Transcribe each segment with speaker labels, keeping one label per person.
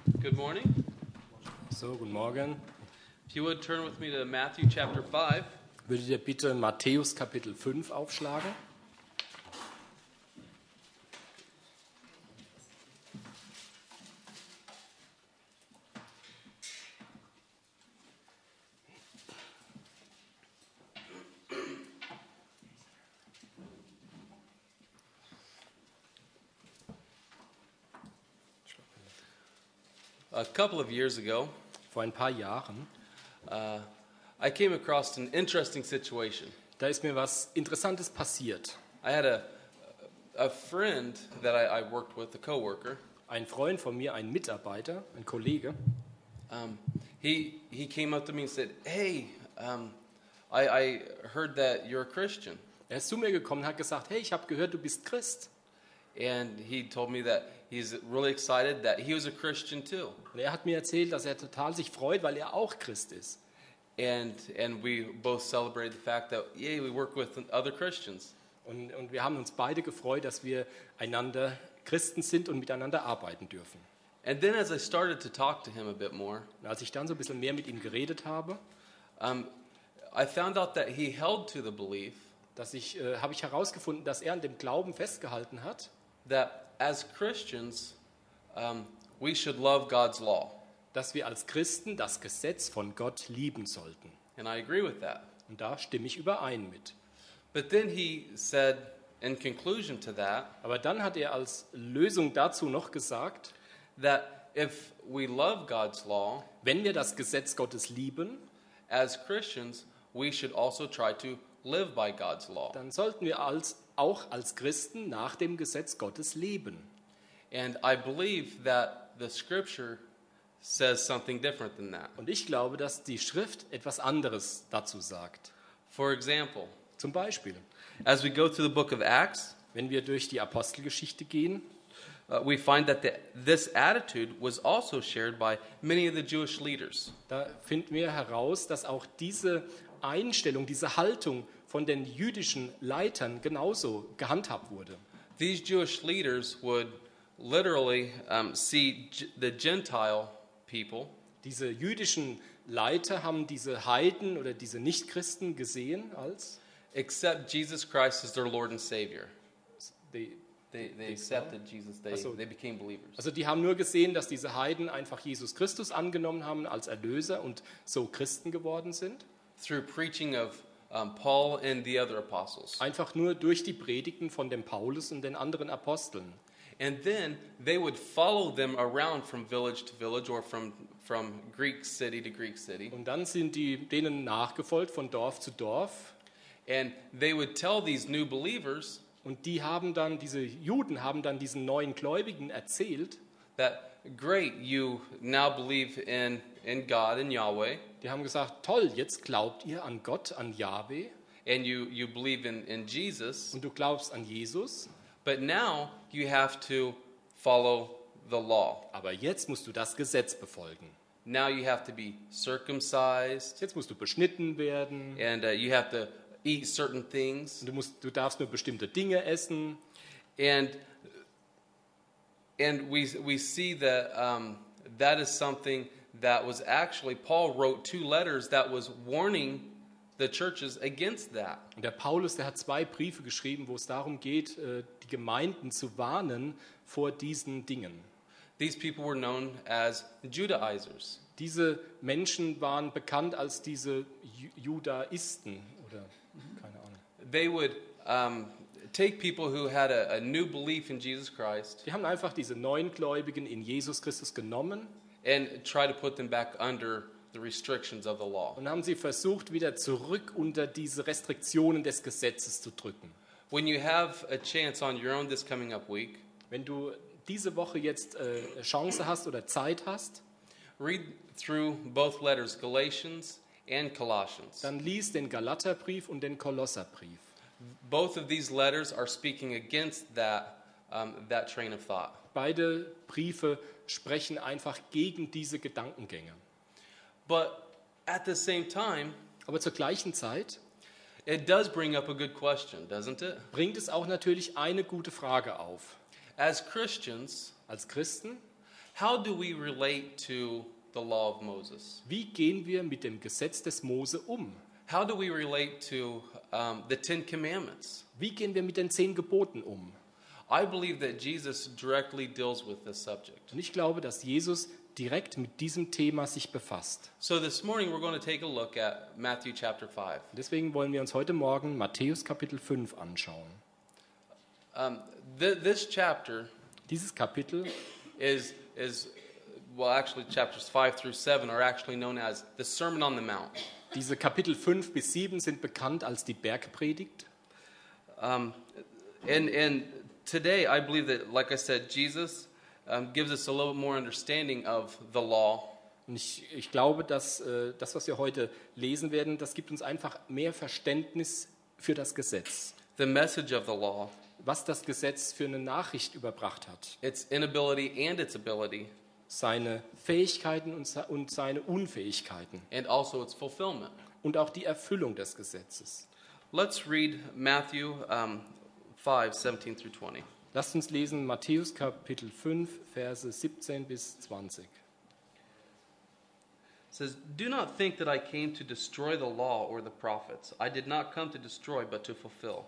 Speaker 1: Good morning.
Speaker 2: So, guten Morgen.
Speaker 1: If you would turn with me to Matthew chapter 5.
Speaker 2: Würdet ihr bitte Matthäus Kapitel 5 aufschlagen?
Speaker 1: A couple of years ago,
Speaker 2: Vor ein paar Jahren,
Speaker 1: I came across an interesting situation.
Speaker 2: da ist mir was Interessantes passiert.
Speaker 1: I had a friend that I worked with, a coworker.
Speaker 2: Ein Freund von mir, ein Mitarbeiter, ein Kollege,
Speaker 1: He came up to me and said, "Hey, I heard that you're a Christian."
Speaker 2: er ist zu mir gekommen und hat gesagt, hey, ich habe gehört, du bist Christ.
Speaker 1: And he told me that he's really excited that he was a Christian too.
Speaker 2: Und er hat mir erzählt, dass er total sich freut, weil er auch Christ ist.
Speaker 1: And we both celebrated the fact that, yeah, we work with other Christians.
Speaker 2: Und wir haben uns beide gefreut, dass wir einander Christen sind und miteinander arbeiten dürfen.
Speaker 1: And then as I started to talk to him a bit more,
Speaker 2: Und als ich dann so ein bisschen mehr mit ihm geredet habe,
Speaker 1: I found out that he held to the belief
Speaker 2: habe ich herausgefunden, dass er an dem Glauben festgehalten hat,
Speaker 1: that as Christians, we should love God's law.
Speaker 2: dass wir als Christen das Gesetz von Gott lieben sollten.
Speaker 1: And I agree with that.
Speaker 2: Und da stimme ich überein mit.
Speaker 1: But then he said, in conclusion to that,
Speaker 2: Aber dann hat er als Lösung dazu noch gesagt,
Speaker 1: that if we love God's law,
Speaker 2: wenn wir das Gesetz Gottes lieben,
Speaker 1: as Christians, we should also try to live by God's law.
Speaker 2: dann sollten wir auch als Christen nach dem Gesetz Gottes leben.
Speaker 1: And I believe that the scripture says something different than that.
Speaker 2: Und ich glaube, dass die Schrift etwas anderes dazu sagt.
Speaker 1: For example,
Speaker 2: Zum Beispiel,
Speaker 1: as we go through the book of Acts,
Speaker 2: wenn wir durch die Apostelgeschichte gehen,
Speaker 1: we find that this attitude was also shared by many of the Jewish leaders.
Speaker 2: da finden wir heraus, dass auch diese Einstellung, diese Haltung von den jüdischen Leitern genauso gehandhabt wurde.
Speaker 1: These Jewish leaders would literally see the Gentile people
Speaker 2: Diese jüdischen Leiter haben diese Heiden oder diese Nichtchristen gesehen als
Speaker 1: accept Jesus Christ as their Lord and Savior.
Speaker 2: die,
Speaker 1: They accepted Jesus.
Speaker 2: Also-
Speaker 1: They became believers.
Speaker 2: also die haben nur gesehen, dass diese Heiden einfach Jesus Christus angenommen haben als Erlöser und so Christen geworden sind.
Speaker 1: Through preaching of Paul and the other apostles.
Speaker 2: Einfach nur durch die Predigten von dem Paulus und den anderen Aposteln.
Speaker 1: And then they would follow them around from village to village or from Greek city to Greek city.
Speaker 2: Und dann sind die denen nachgefolgt von Dorf zu Dorf.
Speaker 1: And they would tell these new believers
Speaker 2: Und diese Juden haben dann diesen neuen Gläubigen erzählt,
Speaker 1: that, great, you now believe in God and Yahweh,
Speaker 2: die haben gesagt, toll, jetzt glaubt ihr an Gott, an Jahwe
Speaker 1: and you believe in Jesus,
Speaker 2: und du glaubst an Jesus,
Speaker 1: but now you have to follow the law.
Speaker 2: aber jetzt musst du das Gesetz befolgen.
Speaker 1: Now you have to be circumcised,
Speaker 2: Jetzt musst du beschnitten werden
Speaker 1: and you have to eat certain things.
Speaker 2: und du darfst nur bestimmte Dinge essen.
Speaker 1: And we see that that is something that was actually, Paul wrote 2 letters that was warning the churches against that.
Speaker 2: Und der Paulus, der hat 2 Briefe geschrieben, wo es darum geht, die Gemeinden zu warnen vor diesen Dingen.
Speaker 1: These people were known as Judaizers.
Speaker 2: Diese Menschen waren bekannt als diese Judaisten oder keine Ahnung.
Speaker 1: They would take people who had a new belief in Jesus Christ
Speaker 2: Die haben einfach diese neuen Gläubigen in Jesus Christus genommen
Speaker 1: and try to put them back under the restrictions of the law.
Speaker 2: und haben sie versucht, wieder zurück unter diese Restriktionen des Gesetzes zu drücken.
Speaker 1: When you have a chance on your own this coming up week,
Speaker 2: Wenn du diese Woche jetzt Chance hast oder Zeit hast,
Speaker 1: read through both letters, Galatians and Colossians.
Speaker 2: dann lies den Galaterbrief und den Kolosserbrief.
Speaker 1: Both of these letters are speaking against that train of thought.
Speaker 2: Beide Briefe sprechen einfach gegen diese Gedankengänge.
Speaker 1: But at the same time,
Speaker 2: Aber zur gleichen Zeit
Speaker 1: it does bring up a good question, doesn't it?
Speaker 2: bringt es auch natürlich eine gute Frage auf.
Speaker 1: As Christians,
Speaker 2: Als Christen,
Speaker 1: how do we relate to the law of Moses?
Speaker 2: Wie gehen wir mit dem Gesetz des Mose um?
Speaker 1: How do we relate to the Ten Commandments?
Speaker 2: Wie gehen wir mit den 10 Geboten um?
Speaker 1: I believe that Jesus directly deals with this subject.
Speaker 2: Und ich glaube, dass Jesus direkt mit diesem Thema sich befasst.
Speaker 1: So this morning we're going to take a look at Matthew chapter 5.
Speaker 2: Deswegen wollen wir uns heute Morgen Matthäus Kapitel 5 anschauen.
Speaker 1: This chapter
Speaker 2: Dieses Kapitel
Speaker 1: is well, actually chapters 5 through 7 are actually known as the Sermon on the Mount.
Speaker 2: Diese Kapitel 5 bis 7 sind bekannt als die Bergpredigt.
Speaker 1: And today, I believe that, like I said, Jesus gives us a little bit more understanding of the law.
Speaker 2: Und ich glaube, dass das, was wir heute lesen werden, das gibt uns einfach mehr Verständnis für das Gesetz.
Speaker 1: The message of the law,
Speaker 2: Was das Gesetz für eine Nachricht überbracht hat.
Speaker 1: its inability and its ability,
Speaker 2: Seine Fähigkeiten und seine Unfähigkeiten.
Speaker 1: and also its fulfillment.
Speaker 2: Und auch die Erfüllung des Gesetzes.
Speaker 1: Let's read Matthew 5, 17 through 20.
Speaker 2: Lasst uns lesen Matthäus Kapitel 5, Verse 17 bis 20.
Speaker 1: It says, "Do not think that I came to destroy the law or the prophets. I did not come to destroy, but to fulfill.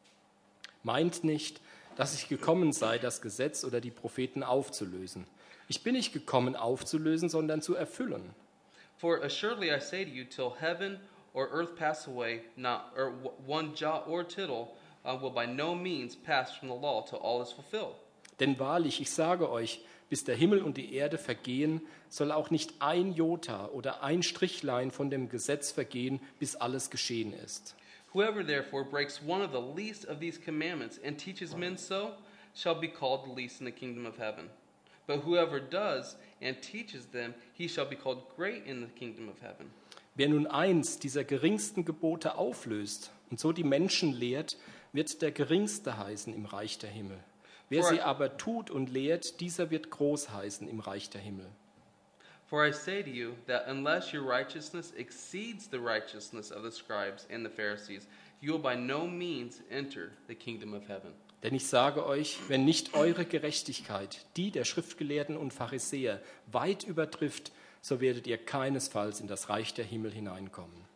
Speaker 2: Meint nicht, dass ich gekommen sei, das Gesetz oder die Propheten aufzulösen. Ich bin nicht gekommen, aufzulösen, sondern zu erfüllen.
Speaker 1: For assuredly I say to you, till heaven or earth pass away, one jot or tittle will by no means pass from the law till all is fulfilled.
Speaker 2: Denn wahrlich, ich sage euch, bis der Himmel und die Erde vergehen, soll auch nicht ein Jota oder ein Strichlein von dem Gesetz vergehen, bis alles geschehen ist.
Speaker 1: Whoever therefore breaks one of the least of these commandments and teaches men so, shall be called the least in the kingdom of heaven. But whoever does and teaches them, he shall be called great in the kingdom of heaven.
Speaker 2: Wer nun eins dieser geringsten Gebote auflöst und so die Menschen lehrt, wird der Geringste heißen im Reich der Himmel. Wer sie aber tut und lehrt, dieser wird groß heißen im Reich der Himmel.
Speaker 1: For I say to you that unless your righteousness exceeds the righteousness of the scribes and the Pharisees, you will by no means enter the kingdom of heaven.
Speaker 2: Denn ich sage euch, wenn nicht eure Gerechtigkeit die der Schriftgelehrten und Pharisäer weit übertrifft, so werdet ihr keinesfalls in das Reich der Himmel hineinkommen.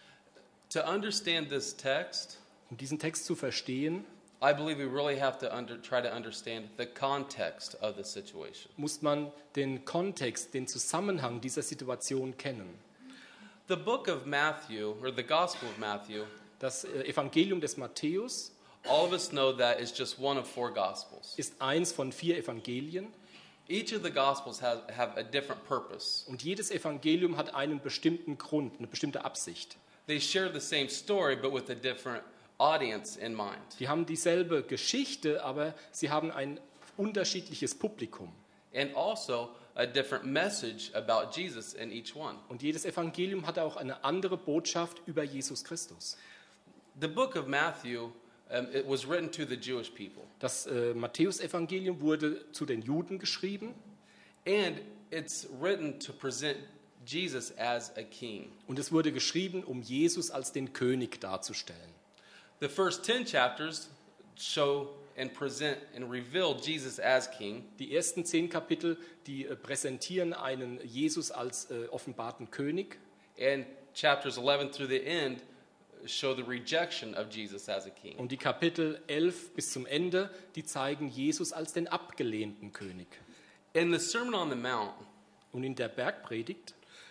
Speaker 1: To understand this text,
Speaker 2: Um diesen Text zu verstehen,
Speaker 1: I believe we really have to try to understand the context of the situation.
Speaker 2: muss man den Kontext, den Zusammenhang dieser Situation kennen.
Speaker 1: The book of Matthew, or the Gospel of Matthew,
Speaker 2: Das Evangelium des Matthäus
Speaker 1: all of us know that is just one of 4 Gospels.
Speaker 2: ist eins von 4 Evangelien
Speaker 1: Each of the Gospels have a different purpose.
Speaker 2: und jedes Evangelium hat einen bestimmten Grund, eine bestimmte Absicht.
Speaker 1: They share the same story, but with a different audience in mind.
Speaker 2: Die haben dieselbe Geschichte, aber sie haben ein unterschiedliches Publikum.
Speaker 1: And also a different message about Jesus in each one.
Speaker 2: Und jedes Evangelium hat auch eine andere Botschaft über Jesus Christus.
Speaker 1: The book of Matthew, it was written to the Jewish people.
Speaker 2: Das Matthäus-Evangelium wurde zu den Juden geschrieben
Speaker 1: And it's written to present Jesus as a king.
Speaker 2: und es wurde geschrieben, um Jesus als den König darzustellen.
Speaker 1: The first 10 chapters show and present and reveal Jesus as king.
Speaker 2: Die ersten 10 Kapitel, die präsentieren einen Jesus als offenbarten König.
Speaker 1: And chapters 11 through the end show the rejection of Jesus as a king.
Speaker 2: Und die Kapitel 11 bis zum Ende, die zeigen Jesus als den abgelehnten König.
Speaker 1: In the Sermon on the Mount,
Speaker 2: Und in der Bergpredigt,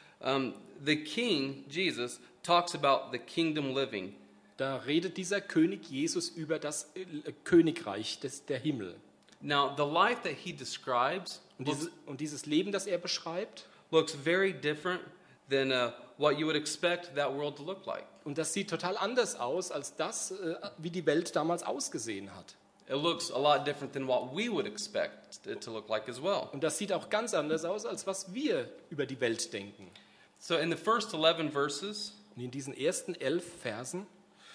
Speaker 1: the king, Jesus, talks about the kingdom living.
Speaker 2: da redet dieser König Jesus über das Königreich der Himmel.
Speaker 1: Now, the life that he describes
Speaker 2: Und dieses Leben, das er beschreibt,
Speaker 1: looks very different than what you would expect that world to look like.
Speaker 2: und das sieht total anders aus, als das, wie die Welt damals ausgesehen hat.
Speaker 1: It looks a lot different than what we would expect it to look like as well.
Speaker 2: Und das sieht auch ganz anders aus, als was wir über die Welt denken.
Speaker 1: So in the first 11 verses,
Speaker 2: Und in diesen ersten 11 Versen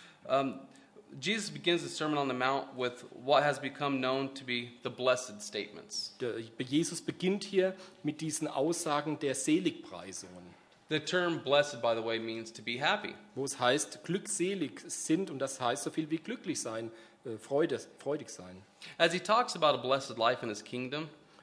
Speaker 1: Jesus begins the Sermon on the Mount with what has become known to be the blessed statements.
Speaker 2: Jesus beginnt hier mit diesen Aussagen der Seligpreisungen,
Speaker 1: The term blessed, by the way, means to be happy.
Speaker 2: wo es heißt, glückselig sind, und das heißt so viel wie glücklich sein, freudig sein.
Speaker 1: As he talks about a blessed life in his kingdom,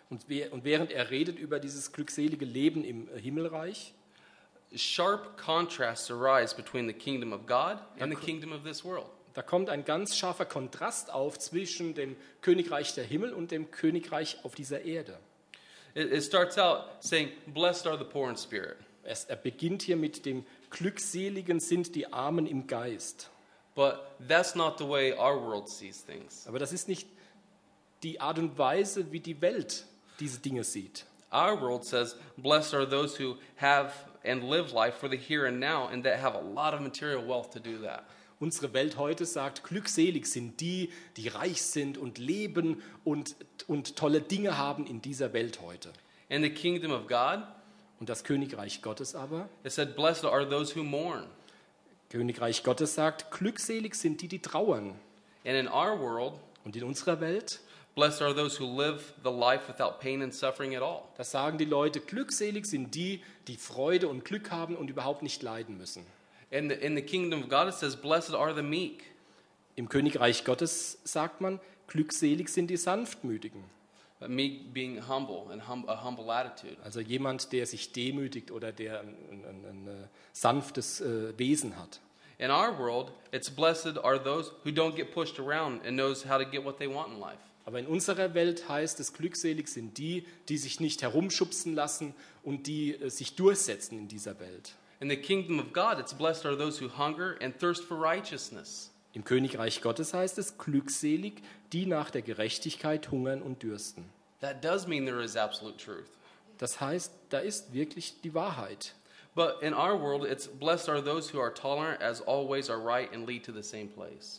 Speaker 2: Und während er redet über dieses glückselige Leben im Himmelreich,
Speaker 1: sharp contrasts arise between the kingdom of God and the kingdom of this world.
Speaker 2: da kommt ein ganz scharfer Kontrast auf zwischen dem Königreich der Himmel und dem Königreich auf dieser Erde.
Speaker 1: It starts out saying, "Blessed are the poor in spirit."
Speaker 2: Er beginnt hier mit dem Glückseligen sind die Armen im Geist.
Speaker 1: But that's not the way our world sees things.
Speaker 2: Aber das ist nicht die Art und Weise, wie die Welt diese Dinge sieht.
Speaker 1: Our world says, "Blessed are those who have and live life for the here and now and that have a lot of material wealth to do that."
Speaker 2: Unsere Welt heute sagt, glückselig sind die, die reich sind und leben und tolle Dinge haben in dieser Welt heute.
Speaker 1: In the kingdom of God,
Speaker 2: Und das Königreich Gottes aber,
Speaker 1: it said, "Blessed are those who mourn."
Speaker 2: Königreich Gottes sagt, glückselig sind die, die trauern.
Speaker 1: And in our world,
Speaker 2: Und in unserer Welt,
Speaker 1: blessed are those who live the life without pain and suffering at all.
Speaker 2: da sagen die Leute, glückselig sind die, die Freude und Glück haben und überhaupt nicht leiden müssen.
Speaker 1: In the kingdom of God, it says, "Blessed are the meek."
Speaker 2: Im Königreich Gottes sagt man, glückselig sind die Sanftmütigen.
Speaker 1: Meek being humble and a humble attitude.
Speaker 2: Also jemand, der sich demütigt oder der ein sanftes Wesen hat.
Speaker 1: In our world, it's blessed are those who don't get pushed around and knows how to get what they want in life.
Speaker 2: Aber in unserer Welt heißt es, glückselig sind die, die sich nicht herumschubsen lassen und die sich durchsetzen in dieser Welt.
Speaker 1: In the kingdom of God, it's blessed are those who hunger and thirst for righteousness.
Speaker 2: Im Königreich Gottes heißt es, glückselig, die nach der Gerechtigkeit hungern und dürsten.
Speaker 1: That does mean there is absolute truth.
Speaker 2: Das heißt, da ist wirklich die Wahrheit.
Speaker 1: But in our world, it's blessed are those who are tolerant as all ways are right and lead to the same place.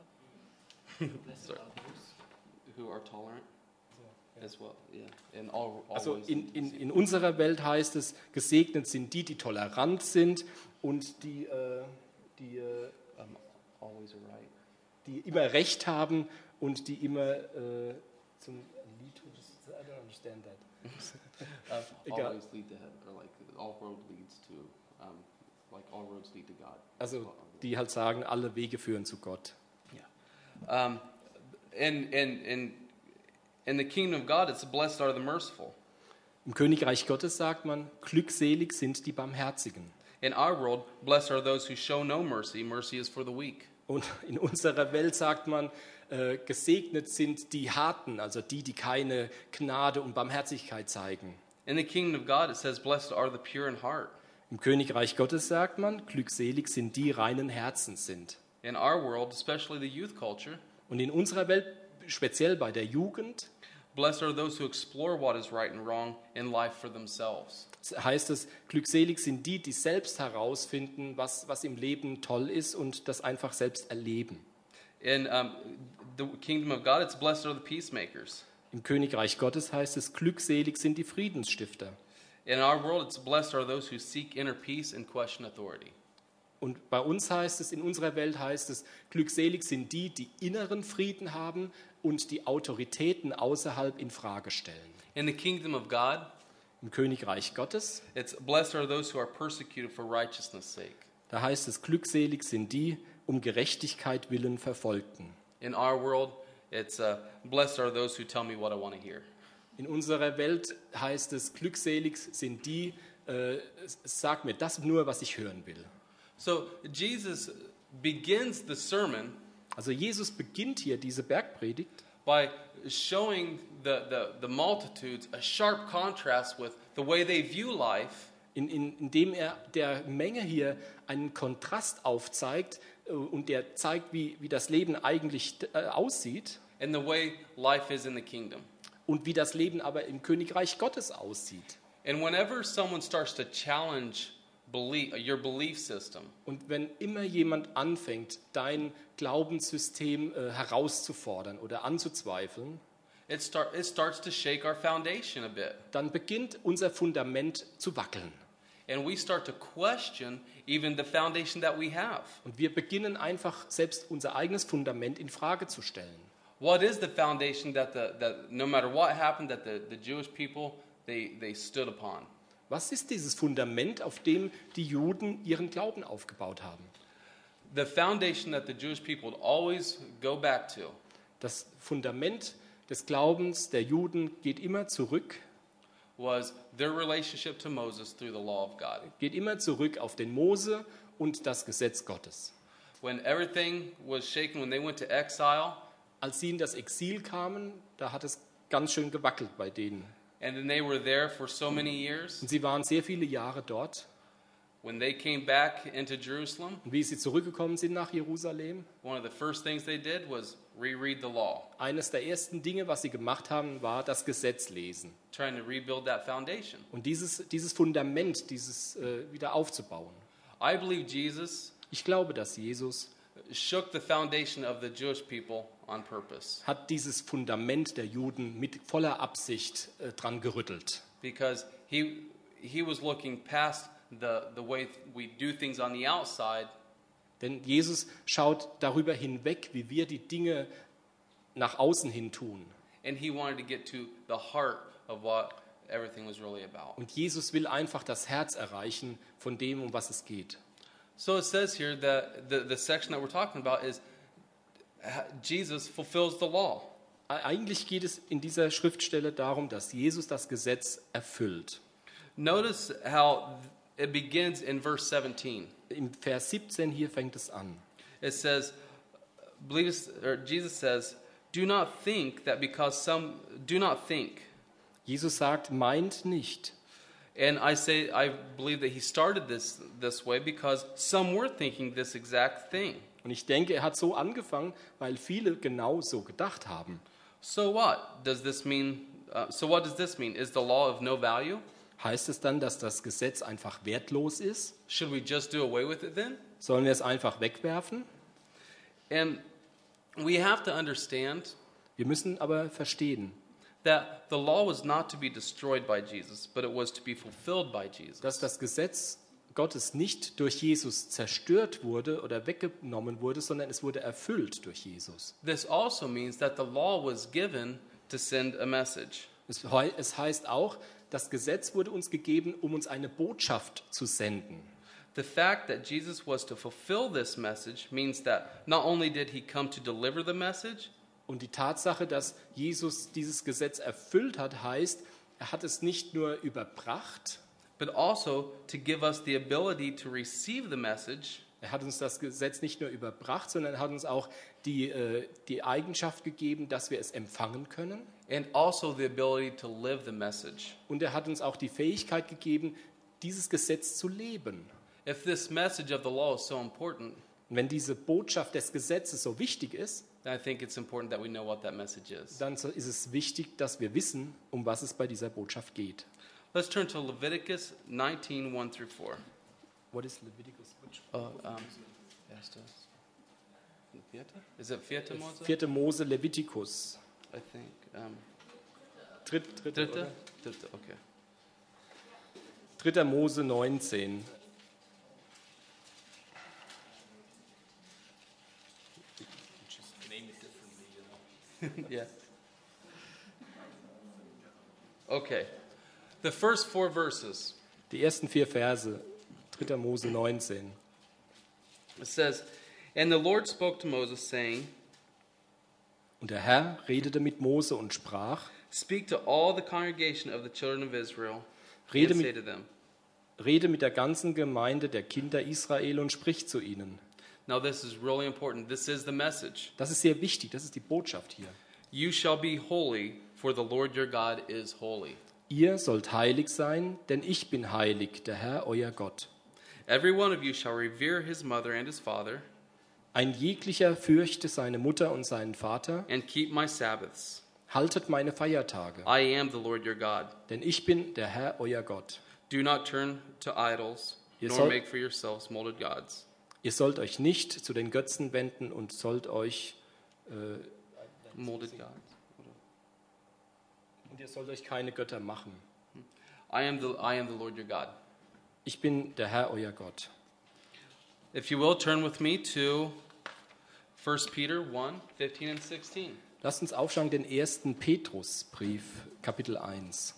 Speaker 1: Sorry. Who are tolerant as well, yeah. And all
Speaker 2: Also
Speaker 1: ways lead to the same
Speaker 2: in unserer Welt heißt es, gesegnet sind die, die tolerant sind und
Speaker 1: always are right.
Speaker 2: die immer Recht haben und die immer zum Lied tun. I don't understand that. Egal.
Speaker 1: Always lead to heaven, or like all road leads to, like all roads lead to God.
Speaker 2: Also die halt sagen, alle Wege führen zu Gott.
Speaker 1: Yeah. In the kingdom of God, it's blessed are the merciful.
Speaker 2: Im Königreich Gottes sagt man, glückselig sind die Barmherzigen.
Speaker 1: In our world, blessed are those who show no mercy. Mercy is for the weak.
Speaker 2: Und in unserer Welt sagt man, gesegnet sind die Harten, also die, die keine Gnade und Barmherzigkeit zeigen.
Speaker 1: In the kingdom of God, it says, blessed are the pure in heart.
Speaker 2: Im Königreich Gottes sagt man, glückselig sind die reinen Herzens sind.
Speaker 1: In our world, especially the youth culture,
Speaker 2: Und in unserer Welt, speziell bei der Jugend,
Speaker 1: blessed are those who explore what is right and wrong in life for themselves.
Speaker 2: heißt es, glückselig sind die, die selbst herausfinden, was im Leben toll ist und das einfach selbst erleben.
Speaker 1: In the kingdom of God, it's blessed are the peacemakers.
Speaker 2: Im Königreich Gottes heißt es, glückselig sind die Friedensstifter.
Speaker 1: In our world, it's blessed are those who seek inner peace and question authority.
Speaker 2: Und bei uns heißt es, in unserer Welt heißt es, glückselig sind die, die inneren Frieden haben und die Autoritäten außerhalb in Frage stellen.
Speaker 1: In the kingdom of God,
Speaker 2: Im Königreich Gottes,
Speaker 1: it's blessed are those who are persecuted for righteousness' sake.
Speaker 2: da heißt es, glückselig sind die, um Gerechtigkeit willen Verfolgten.
Speaker 1: In our world, it's blessed are those who tell me what I want to hear.
Speaker 2: In unserer Welt heißt es, glückselig sind die, sag mir das nur, was ich hören will.
Speaker 1: So Jesus begins the sermon
Speaker 2: Also Jesus beginnt hier diese Bergpredigt
Speaker 1: by showing the multitudes a sharp contrast with the way they view life
Speaker 2: indem er der Menge hier einen Kontrast aufzeigt und der zeigt, wie das Leben eigentlich aussieht
Speaker 1: and the way life is in the kingdom.
Speaker 2: und wie das Leben aber im Königreich Gottes aussieht.
Speaker 1: And whenever someone starts to challenge your belief system,
Speaker 2: Und wenn immer jemand anfängt, dein Glaubenssystem herauszufordern oder anzuzweifeln,
Speaker 1: it starts to shake our foundation a bit.
Speaker 2: dann beginnt unser Fundament zu wackeln.
Speaker 1: And we start to question even the foundation that we have.
Speaker 2: Und wir beginnen einfach selbst unser eigenes Fundament in Frage zu stellen.
Speaker 1: What is the foundation that no matter what happened, that the Jewish people they stood upon?
Speaker 2: Was ist dieses Fundament, auf dem die Juden ihren Glauben aufgebaut haben?
Speaker 1: The foundation that the Jewish people would always go back to
Speaker 2: Das Fundament, des Glaubens der Juden geht immer zurück,
Speaker 1: was their relationship to Moses through the law of God.
Speaker 2: geht immer zurück auf den Mose und das Gesetz Gottes.
Speaker 1: When everything was shaken, when they went to exile,
Speaker 2: Als sie in das Exil kamen, da hat es ganz schön gewackelt bei denen.
Speaker 1: and then they were there for so many years,
Speaker 2: Und sie waren sehr viele Jahre dort.
Speaker 1: when they came back into Jerusalem,
Speaker 2: Und wie sie zurückgekommen sind nach Jerusalem,
Speaker 1: one of the first things they did was reread the law,
Speaker 2: eines der ersten Dinge, was sie gemacht haben, war das Gesetz lesen.
Speaker 1: trying to rebuild that foundation.
Speaker 2: Und dieses Fundament, wieder aufzubauen.
Speaker 1: I believe Jesus
Speaker 2: Ich glaube, dass Jesus
Speaker 1: shook the foundation of the Jewish people on purpose,
Speaker 2: hat dieses Fundament der Juden mit voller Absicht dran gerüttelt.
Speaker 1: because he was looking past the way we do things on the outside,
Speaker 2: Denn Jesus schaut darüber hinweg, wie wir die Dinge nach außen hin tun.
Speaker 1: and he wanted to get to the heart of what everything was really about.
Speaker 2: Und Jesus will einfach das Herz erreichen von dem, um was es geht.
Speaker 1: So it says here that the section that we're talking about is Jesus fulfills the law.
Speaker 2: Eigentlich geht es in dieser Schriftstelle darum, dass Jesus das Gesetz erfüllt.
Speaker 1: Notice how it begins in verse 17.
Speaker 2: Im Vers 17 hier fängt es an.
Speaker 1: It says, Jesus says, do not think that because some do not think.
Speaker 2: Jesus sagt, meint nicht.
Speaker 1: And I believe that he started this way because some were thinking this exact thing.
Speaker 2: Und ich denke, er hat so angefangen, weil viele genau so gedacht haben.
Speaker 1: So what does this mean? What does this mean? Is the law of no value?
Speaker 2: Heißt es dann, dass das Gesetz einfach wertlos ist?
Speaker 1: Should we just do away with it then?
Speaker 2: Sollen wir es einfach wegwerfen?
Speaker 1: And we have to understand
Speaker 2: Wir müssen aber verstehen,
Speaker 1: that the law was not to be destroyed by Jesus, but it was to be fulfilled by Jesus.
Speaker 2: dass das Gesetz Gottes nicht durch Jesus zerstört wurde oder weggenommen wurde, sondern es wurde erfüllt durch Jesus.
Speaker 1: This also means that the law was given to send a message.
Speaker 2: Es heißt auch, das Gesetz wurde uns gegeben, um uns eine Botschaft zu senden.
Speaker 1: The fact that Jesus was to fulfill this message means that not only did he come to deliver the message,
Speaker 2: Und die Tatsache, dass Jesus dieses Gesetz erfüllt hat, heißt, er hat es nicht nur überbracht,
Speaker 1: but also to give us the ability to receive the message
Speaker 2: er hat uns das Gesetz nicht nur überbracht, sondern er hat uns auch die Eigenschaft gegeben, dass wir es empfangen können.
Speaker 1: and also the ability to live the message.
Speaker 2: Und er hat uns auch die Fähigkeit gegeben, dieses Gesetz zu leben.
Speaker 1: If this message of the law is so important,
Speaker 2: Und wenn diese Botschaft des Gesetzes so wichtig ist,
Speaker 1: then I think it's important that we know what that message is.
Speaker 2: dann ist es wichtig, dass wir wissen, um was es bei dieser Botschaft geht.
Speaker 1: Let's turn to Leviticus 19, 1 through 4.
Speaker 2: What is Leviticus?
Speaker 1: Is it Vierte Mose?
Speaker 2: 4. Mose, Levitikus.
Speaker 1: I think.
Speaker 2: Dritte,
Speaker 1: Dritte?
Speaker 2: oder?
Speaker 1: Dritte, okay.
Speaker 2: 3. Mose 19.
Speaker 1: Yeah. Okay. The first 4 verses.
Speaker 2: Die ersten 4 Verse, 3. Mose 19.
Speaker 1: It says, And the Lord spoke to Moses, saying,
Speaker 2: Und der Herr redete mit Mose und sprach,
Speaker 1: Speak to all the congregation of the children of Israel,
Speaker 2: Rede
Speaker 1: and say
Speaker 2: mit-
Speaker 1: to them.
Speaker 2: rede mit der ganzen Gemeinde der Kinder Israel und sprich zu ihnen.
Speaker 1: Now this is really important. This is the message.
Speaker 2: Das ist sehr wichtig, das ist die Botschaft hier.
Speaker 1: You shall be holy, for the Lord your God is holy.
Speaker 2: Ihr sollt heilig sein, denn ich bin heilig, der Herr, euer Gott.
Speaker 1: Every one of you shall revere his mother and his father,
Speaker 2: Ein jeglicher fürchte seine Mutter und seinen Vater.
Speaker 1: and keep my Sabbaths.
Speaker 2: Haltet meine Feiertage,
Speaker 1: I am the Lord your God.
Speaker 2: denn ich bin der Herr, euer Gott.
Speaker 1: Do not turn to idols,
Speaker 2: Ihr
Speaker 1: nor
Speaker 2: sollt-
Speaker 1: make for yourselves molded gods.
Speaker 2: Ihr sollt euch nicht zu den Götzen wenden und sollt euch
Speaker 1: Molded gods.
Speaker 2: und ihr sollt euch keine Götter machen.
Speaker 1: I am the Lord your God.
Speaker 2: Ich bin der Herr, euer Gott.
Speaker 1: If you will, turn with me to 1 Peter 1, 15 and 16.
Speaker 2: Lasst uns aufschlagen den 1. Petrusbrief, Kapitel 1.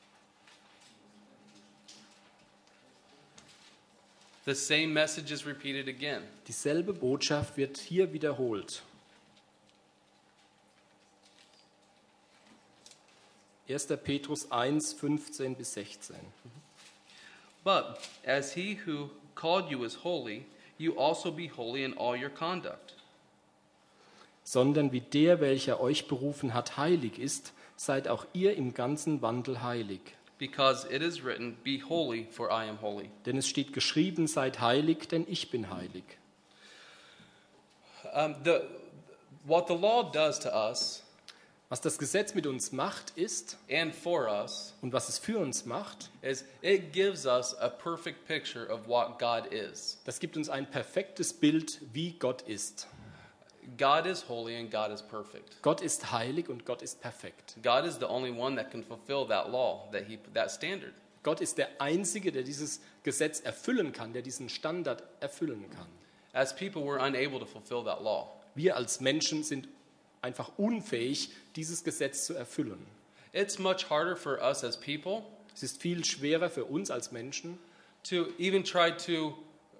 Speaker 1: The same message is repeated again.
Speaker 2: Dieselbe Botschaft wird hier wiederholt. 1. Petrus 1, 15 bis 16.
Speaker 1: But as he who called you is holy, you also be holy in all your conduct.
Speaker 2: Sondern wie der, welcher euch berufen hat, heilig ist, seid auch ihr im ganzen Wandel heilig.
Speaker 1: Because it is written, Be holy, for I am holy.
Speaker 2: Denn es steht geschrieben, seid heilig, denn ich bin heilig.
Speaker 1: What the law does to us
Speaker 2: Was das Gesetz mit uns macht ist,
Speaker 1: and for us
Speaker 2: und was es für uns macht,
Speaker 1: is it gives us a perfect picture of what God is.
Speaker 2: das gibt uns ein perfektes Bild, wie Gott ist.
Speaker 1: God is holy and God is perfect.
Speaker 2: Gott ist heilig und Gott ist perfekt.
Speaker 1: God is the only one that can fulfill that law, that standard.
Speaker 2: Gott ist der Einzige, der dieses Gesetz erfüllen kann, der diesen Standard erfüllen kann.
Speaker 1: As people, we're unable to fulfill that law.
Speaker 2: Wir als Menschen sind einfach unfähig, dieses Gesetz zu erfüllen.
Speaker 1: It's much harder for us as people
Speaker 2: Es ist viel schwerer für uns als Menschen,
Speaker 1: to even try to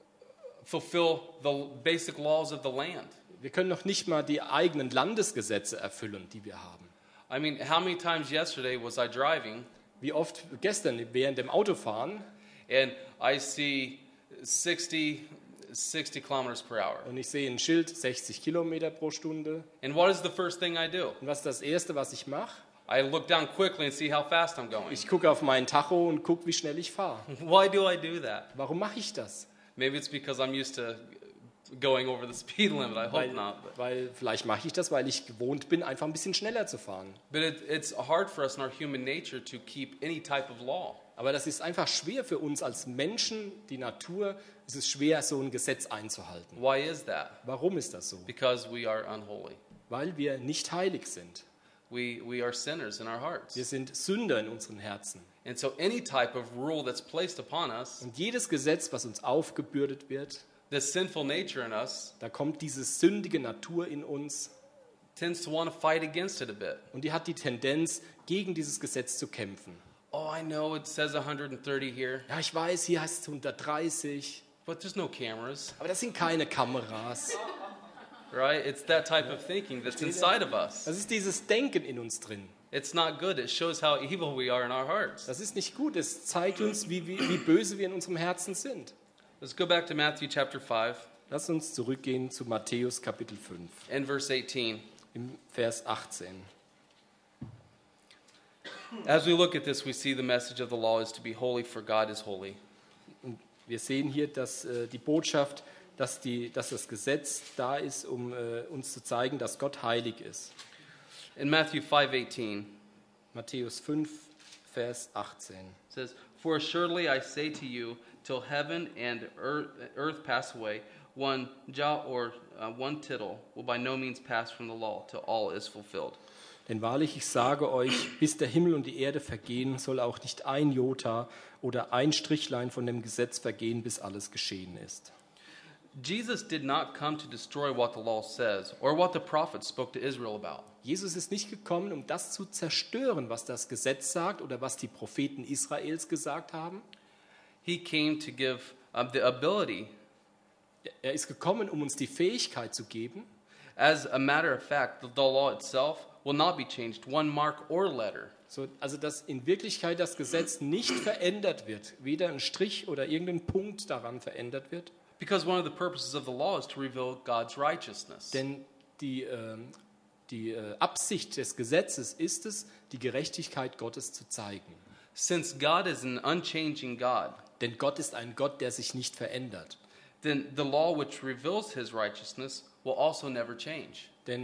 Speaker 1: fulfill the basic laws of the land.
Speaker 2: wir können noch nicht mal die eigenen Landesgesetze erfüllen, die wir haben.
Speaker 1: I mean, how many times yesterday was I driving
Speaker 2: Wie oft gestern während dem Autofahren
Speaker 1: and I see 60 kilometers per hour.
Speaker 2: und ich sehe ein Schild 60 Kilometer pro Stunde.
Speaker 1: And what is the first thing I do?
Speaker 2: Und was ist das Erste, was ich mache?
Speaker 1: I look down quickly and see how fast I'm going.
Speaker 2: Ich gucke auf meinen Tacho und gucke, wie schnell ich fahre.
Speaker 1: Why do I do that?
Speaker 2: Warum mache ich das?
Speaker 1: Maybe it's because I'm used to going over the speed limit. I hope not.
Speaker 2: Weil vielleicht mache ich das, weil ich gewohnt bin, einfach ein bisschen schneller zu fahren.
Speaker 1: But it's hard for us in our human nature to keep any type of law.
Speaker 2: Aber das ist einfach schwer für uns als Menschen, die Natur. Es ist schwer, so ein Gesetz einzuhalten.
Speaker 1: Why is that?
Speaker 2: Warum ist das so?
Speaker 1: Because we are unholy.
Speaker 2: Weil wir nicht heilig sind.
Speaker 1: We are sinners in our hearts.
Speaker 2: Wir sind Sünder in unseren Herzen.
Speaker 1: And so any type of rule that's placed upon us,
Speaker 2: Und jedes Gesetz, was uns aufgebürdet wird,
Speaker 1: the sinful nature in us
Speaker 2: da kommt diese sündige Natur in uns
Speaker 1: tends to want to fight against it a bit.
Speaker 2: und die hat die Tendenz, gegen dieses Gesetz zu kämpfen.
Speaker 1: Oh, I know it says 130 here,
Speaker 2: Ja, ich weiß, hier heißt es 130,
Speaker 1: but there's no cameras,
Speaker 2: aber das sind keine Kameras.
Speaker 1: right? It's that type of thinking that's inside of us.
Speaker 2: Das ist dieses Denken in uns drin.
Speaker 1: It's not good. It shows how evil we are in our hearts.
Speaker 2: Das ist nicht gut. Es zeigt uns, wie böse wir in unserem Herzen sind.
Speaker 1: Let's go back to Matthew chapter 5
Speaker 2: Lass uns zurückgehen zu Matthäus Kapitel 5,
Speaker 1: and verse 18.
Speaker 2: im Vers 18.
Speaker 1: As we look at this, we see the message of the law is to be holy, for God is holy.
Speaker 2: Und wir sehen hier, dass die Botschaft, dass das Gesetz da ist, um uns zu zeigen, dass Gott heilig ist.
Speaker 1: In Matthew 5:18,
Speaker 2: Matthäus 5, Vers 18.
Speaker 1: it says, For assuredly I say to you, till heaven and earth pass away, one jot or one tittle will by no means pass from the law till all is fulfilled.
Speaker 2: Denn wahrlich, ich sage euch, bis der Himmel und die Erde vergehen, soll auch nicht ein Jota oder ein Strichlein von dem Gesetz vergehen, bis alles geschehen ist.
Speaker 1: Jesus did not come to destroy what the law says or what the prophets spoke to Israel about.
Speaker 2: Jesus ist nicht gekommen, um das zu zerstören, was das Gesetz sagt oder was die Propheten Israels gesagt haben.
Speaker 1: He came to give the ability,
Speaker 2: Er ist gekommen, um uns die Fähigkeit zu geben.
Speaker 1: as a matter of fact, the law itself will not be changed, one mark or letter.
Speaker 2: Also dass in Wirklichkeit das Gesetz nicht verändert wird, weder ein Strich oder irgendein Punkt daran verändert wird.
Speaker 1: Because one of the purposes of the law is to reveal God's righteousness.
Speaker 2: Denn die Absicht des Gesetzes ist es, die Gerechtigkeit Gottes zu zeigen.
Speaker 1: Since God is an unchanging God,
Speaker 2: Denn Gott ist ein Gott, der sich nicht verändert.
Speaker 1: then the law which reveals his righteousness will also never change.
Speaker 2: Denn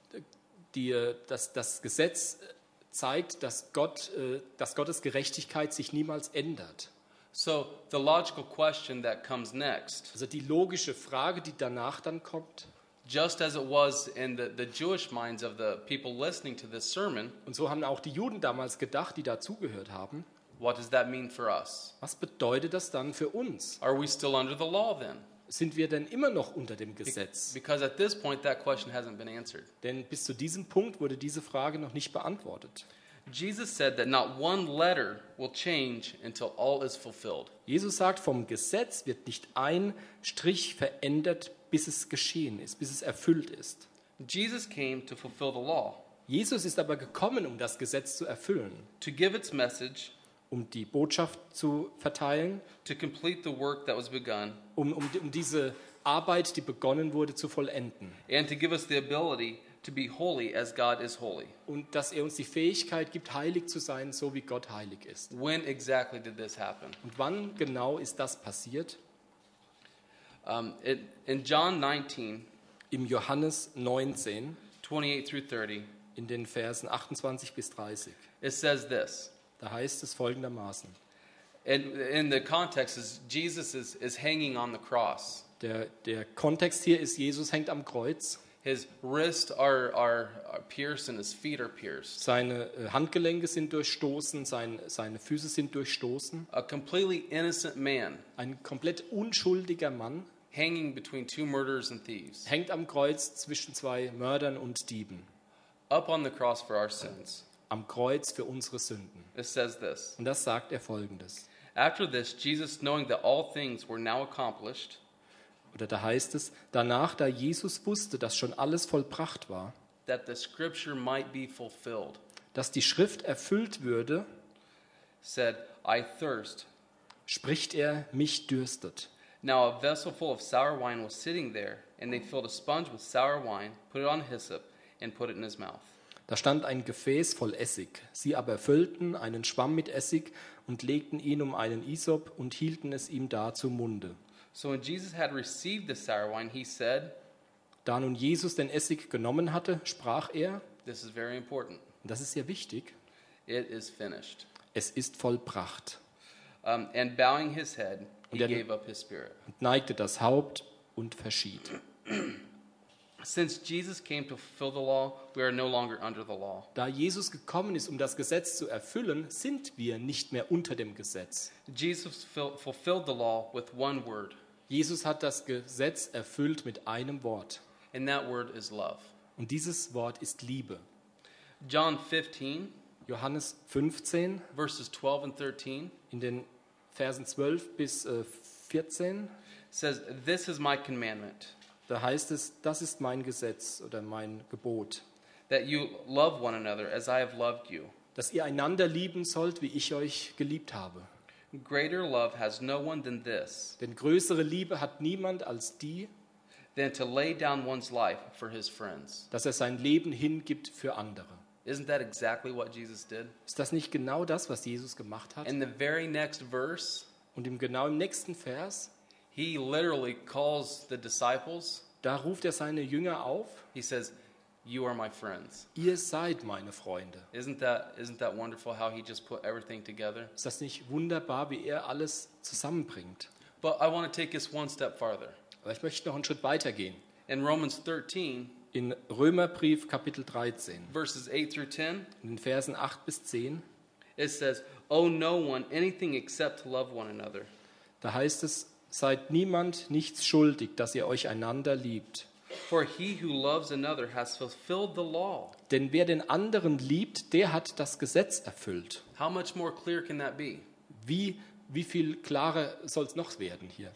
Speaker 2: das Gesetz zeigt, dass Gottes Gerechtigkeit sich niemals ändert.
Speaker 1: So the logical question that comes next,
Speaker 2: Also die logische Frage, die danach dann kommt,
Speaker 1: just as it was in the Jewish minds of the people listening to this sermon,
Speaker 2: und so haben auch die Juden damals gedacht, die dazugehört haben,
Speaker 1: what does that mean for us?
Speaker 2: was bedeutet das dann für uns?
Speaker 1: Are we still under the law then?
Speaker 2: Sind wir denn immer noch unter dem Gesetz?
Speaker 1: Because at this point that question hasn't been answered.
Speaker 2: Denn bis zu diesem Punkt wurde diese Frage noch nicht beantwortet.
Speaker 1: Jesus said that not one letter will change until all is fulfilled.
Speaker 2: Jesus sagt, vom Gesetz wird nicht ein Strich verändert, bis es geschehen ist, bis es erfüllt ist.
Speaker 1: Jesus came to fulfill the law.
Speaker 2: Jesus ist aber gekommen, um das Gesetz zu erfüllen,
Speaker 1: to give its message,
Speaker 2: um die Botschaft zu verteilen,
Speaker 1: to complete the work that was begun,
Speaker 2: um diese Arbeit, die begonnen wurde, zu vollenden.
Speaker 1: and to give us the ability to be holy as God is holy.
Speaker 2: Und dass er uns die Fähigkeit gibt, heilig zu sein, so wie Gott heilig ist.
Speaker 1: When exactly did this happen?
Speaker 2: Und wann genau ist das passiert?
Speaker 1: In John 19,
Speaker 2: Im Johannes 19,
Speaker 1: 28 through 30,
Speaker 2: in den Versen 28 bis 30.
Speaker 1: it says this.
Speaker 2: Da heißt es folgendermaßen.
Speaker 1: And in the context is Jesus is hanging on the cross.
Speaker 2: Der Kontext hier ist, Jesus hängt am Kreuz.
Speaker 1: His wrists are pierced and his feet are pierced.
Speaker 2: Seine Handgelenke sind durchstoßen, seine Füße sind durchstoßen.
Speaker 1: A completely innocent man
Speaker 2: Ein komplett unschuldiger Mann
Speaker 1: hanging between two murderers and thieves,
Speaker 2: hängt am Kreuz zwischen zwei Mördern und Dieben.
Speaker 1: up on the cross for our sins.
Speaker 2: Am Kreuz für unsere Sünden.
Speaker 1: It says this.
Speaker 2: Und das sagt er folgendes.
Speaker 1: After this, Jesus, knowing that all things were now accomplished,
Speaker 2: Oder da heißt es, danach, da Jesus wusste, dass schon alles vollbracht war,
Speaker 1: that the scripture might be fulfilled,
Speaker 2: dass die Schrift erfüllt würde,
Speaker 1: said, I thirst.
Speaker 2: spricht er, mich dürstet.
Speaker 1: Now a vessel full of sour wine was sitting there, and they filled a sponge with sour wine, put it on hyssop, and put it in his mouth.
Speaker 2: Da stand ein Gefäß voll Essig. Sie aber füllten einen Schwamm mit Essig und legten ihn um einen Isop und hielten es ihm da zum Munde.
Speaker 1: So when Jesus had received the sour wine, he said,
Speaker 2: Da nun Jesus den Essig genommen hatte, sprach er,
Speaker 1: this is very important,
Speaker 2: und das ist sehr wichtig,
Speaker 1: it is finished.
Speaker 2: es ist vollbracht.
Speaker 1: And bowing his head, he
Speaker 2: Und er-
Speaker 1: gave up his spirit.
Speaker 2: Und neigte das Haupt und verschied.
Speaker 1: Since Jesus came to fulfill the law, we are no longer under the law.
Speaker 2: Da Jesus gekommen ist, um das Gesetz zu erfüllen, sind wir nicht mehr unter dem Gesetz.
Speaker 1: Jesus fulfilled the law with one word,
Speaker 2: Jesus hat das Gesetz erfüllt mit einem Wort.
Speaker 1: and that word is love.
Speaker 2: Und dieses Wort ist Liebe.
Speaker 1: John 15,
Speaker 2: Johannes 15,
Speaker 1: verses 12 and 13,
Speaker 2: in den Versen 12 bis 14,
Speaker 1: says, this is my commandment,
Speaker 2: da heißt es, das ist mein Gesetz oder mein Gebot,
Speaker 1: that you love one another as I have loved you.
Speaker 2: dass ihr einander lieben sollt, wie ich euch geliebt habe.
Speaker 1: Greater love has no one than this,
Speaker 2: Denn größere Liebe hat niemand als die,
Speaker 1: than to lay down one's life for his friends.
Speaker 2: dass er sein Leben hingibt für andere.
Speaker 1: Isn't that exactly what Jesus did?
Speaker 2: Ist das nicht genau das, was Jesus gemacht hat?
Speaker 1: In the very next verse,
Speaker 2: Und genau im nächsten Vers,
Speaker 1: he literally calls the disciples,
Speaker 2: da ruft er seine Jünger auf,
Speaker 1: he says, you are my friends.
Speaker 2: ihr seid meine Freunde.
Speaker 1: Isn't that wonderful how he just put everything together?
Speaker 2: Ist das nicht wunderbar, wie er alles zusammenbringt?
Speaker 1: But I want to take this one step farther.
Speaker 2: Aber ich möchte noch einen Schritt weiter gehen.
Speaker 1: In Romans 13,
Speaker 2: In Römerbrief Kapitel 13,
Speaker 1: verses 8 through 10,
Speaker 2: in den Versen 8 bis 10,
Speaker 1: it says, owe no one anything except to love one another.
Speaker 2: da heißt es, seid niemand nichts schuldig, dass ihr euch einander liebt.
Speaker 1: For he who loves another has fulfilled the law.
Speaker 2: Denn wer den anderen liebt, der hat das Gesetz erfüllt.
Speaker 1: How much more clear can that be?
Speaker 2: Wie viel klarer soll es noch werden hier?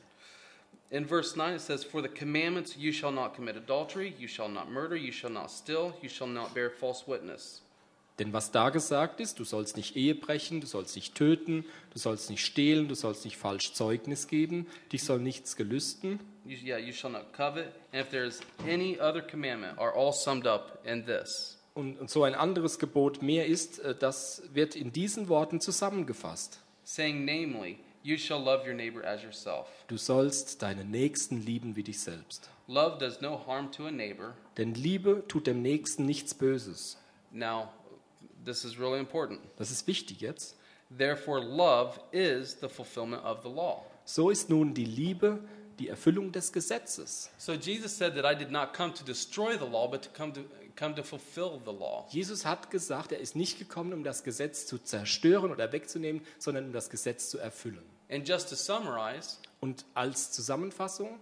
Speaker 1: In verse 9 it says, for the commandments, you shall not commit adultery, you shall not murder, you shall not steal, you shall not bear false witness.
Speaker 2: Denn was da gesagt ist, du sollst nicht Ehe brechen, du sollst nicht töten, du sollst nicht stehlen, du sollst nicht falsch Zeugnis geben, dich soll nichts gelüsten.
Speaker 1: You shall not covet, and if there is any other commandment, are all summed up in this.
Speaker 2: Und so ein anderes Gebot mehr ist, das wird in diesen Worten zusammengefasst.
Speaker 1: Saying, namely, you shall love your neighbor as yourself.
Speaker 2: Du sollst deinen Nächsten lieben wie dich selbst.
Speaker 1: Love does no harm to a neighbor.
Speaker 2: Denn Liebe tut dem Nächsten nichts Böses.
Speaker 1: Now, this is really important.
Speaker 2: Das ist wichtig jetzt.
Speaker 1: Therefore, love is the fulfillment of the law.
Speaker 2: So ist nun die Liebe die Erfüllung des Gesetzes.
Speaker 1: So Jesus said that I did not come to destroy the law, but to come to fulfill the law.
Speaker 2: Jesus hat gesagt, er ist nicht gekommen, um das Gesetz zu zerstören oder wegzunehmen, sondern um das Gesetz zu erfüllen.
Speaker 1: And just to summarize,
Speaker 2: Und als Zusammenfassung,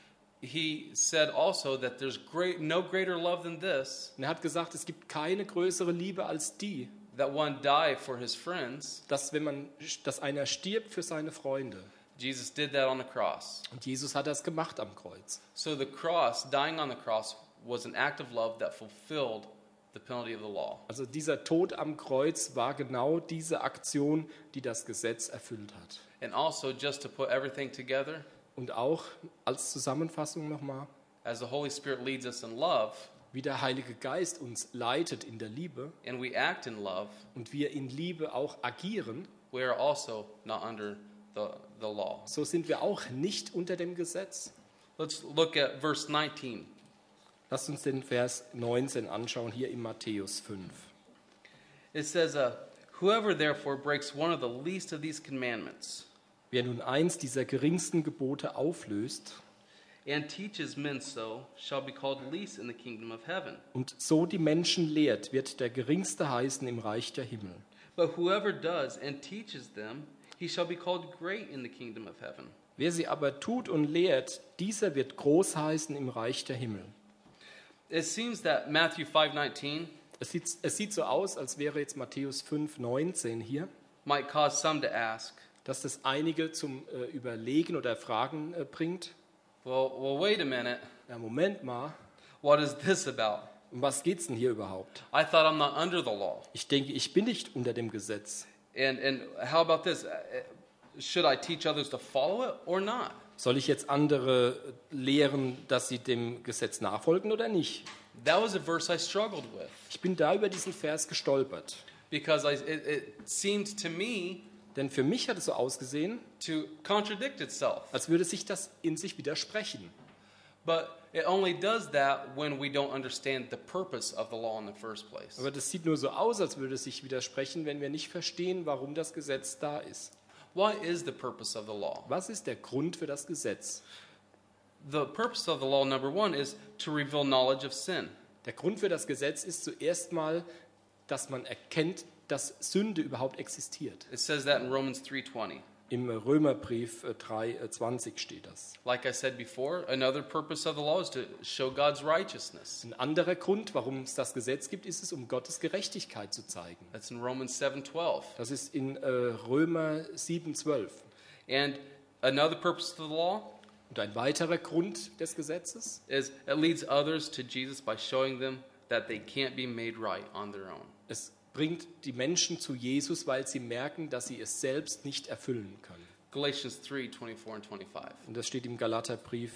Speaker 1: he said also that there's no greater love than this,
Speaker 2: er hat gesagt, es gibt keine größere Liebe als die,
Speaker 1: that one die for his friends.
Speaker 2: dass einer stirbt für seine Freunde.
Speaker 1: Jesus did that on the cross.
Speaker 2: Und Jesus hat das gemacht am Kreuz.
Speaker 1: So the cross, dying on the cross, was an act of love that fulfilled the penalty of the law.
Speaker 2: Also dieser Tod am Kreuz war genau diese Aktion, die das Gesetz erfüllt hat.
Speaker 1: And also, just to put everything together,
Speaker 2: Und auch als Zusammenfassung nochmal,
Speaker 1: as the Holy Spirit leads us in love,
Speaker 2: wie der Heilige Geist uns leitet in der Liebe
Speaker 1: and we act in love,
Speaker 2: und wir in Liebe auch agieren,
Speaker 1: we are also not under the law.
Speaker 2: so sind wir auch nicht unter dem Gesetz.
Speaker 1: Let's look at verse 19.
Speaker 2: Lasst uns den Vers 19 anschauen, hier in Matthäus 5.
Speaker 1: It says, whoever therefore breaks one of the least of these commandments
Speaker 2: Wer nun eins dieser geringsten Gebote auflöst
Speaker 1: and teaches men so shall be called least in the kingdom of heaven.
Speaker 2: und so die Menschen lehrt, wird der Geringste heißen im Reich der Himmel.
Speaker 1: But whoever does and teaches them, he shall be called great in the kingdom of heaven.
Speaker 2: Wer sie aber tut und lehrt, dieser wird groß heißen im Reich der Himmel.
Speaker 1: It seems that Matthew 5:19
Speaker 2: Es sieht so aus, als wäre jetzt Matthäus 5,19 hier,
Speaker 1: might cause some to ask,
Speaker 2: dass das einige zum Überlegen oder Fragen bringt.
Speaker 1: well, wait a minute.
Speaker 2: Ja, Moment mal,
Speaker 1: What is this about?
Speaker 2: um was geht's denn hier überhaupt?
Speaker 1: I thought I'm not under the law.
Speaker 2: Ich denke, ich bin nicht unter dem Gesetz.
Speaker 1: And how about this? Should I teach others to follow it or not?
Speaker 2: Soll ich jetzt andere lehren, dass sie dem Gesetz nachfolgen oder nicht?
Speaker 1: That was a verse I struggled with
Speaker 2: Ich bin da über diesen Vers gestolpert.
Speaker 1: because it seemed to me
Speaker 2: Denn für mich hat es so ausgesehen,
Speaker 1: to contradict itself.
Speaker 2: als würde sich das in sich widersprechen.
Speaker 1: But it only does that when we don't understand the purpose of the law in the first place.
Speaker 2: Aber das sieht nur so aus, als würde es sich widersprechen, wenn wir nicht verstehen, warum das Gesetz da ist.
Speaker 1: What is the purpose of the law?
Speaker 2: Was ist der Grund für das Gesetz?
Speaker 1: The purpose of the law, number one, is to reveal knowledge of sin.
Speaker 2: Der Grund für das Gesetz ist zuerst mal, dass man erkennt, dass Sünde überhaupt existiert.
Speaker 1: It says that in Romans 3:20.
Speaker 2: Im Römerbrief 3,20 steht das.
Speaker 1: Like I said before, another purpose of the law is to show God's righteousness.
Speaker 2: Ein anderer Grund, warum es das Gesetz gibt, ist es, um Gottes Gerechtigkeit zu zeigen.
Speaker 1: That's in Romans 7:12.
Speaker 2: Das ist in Römer 7,12.
Speaker 1: And another purpose of the law
Speaker 2: Und ein weiterer Grund des Gesetzes
Speaker 1: is it leads others to Jesus by showing them that they can't be made right on their own.
Speaker 2: Es bringt die Menschen zu Jesus, weil sie merken, dass sie es selbst nicht erfüllen können.
Speaker 1: Galatians 3:24 and 25.
Speaker 2: Und das steht im Galaterbrief,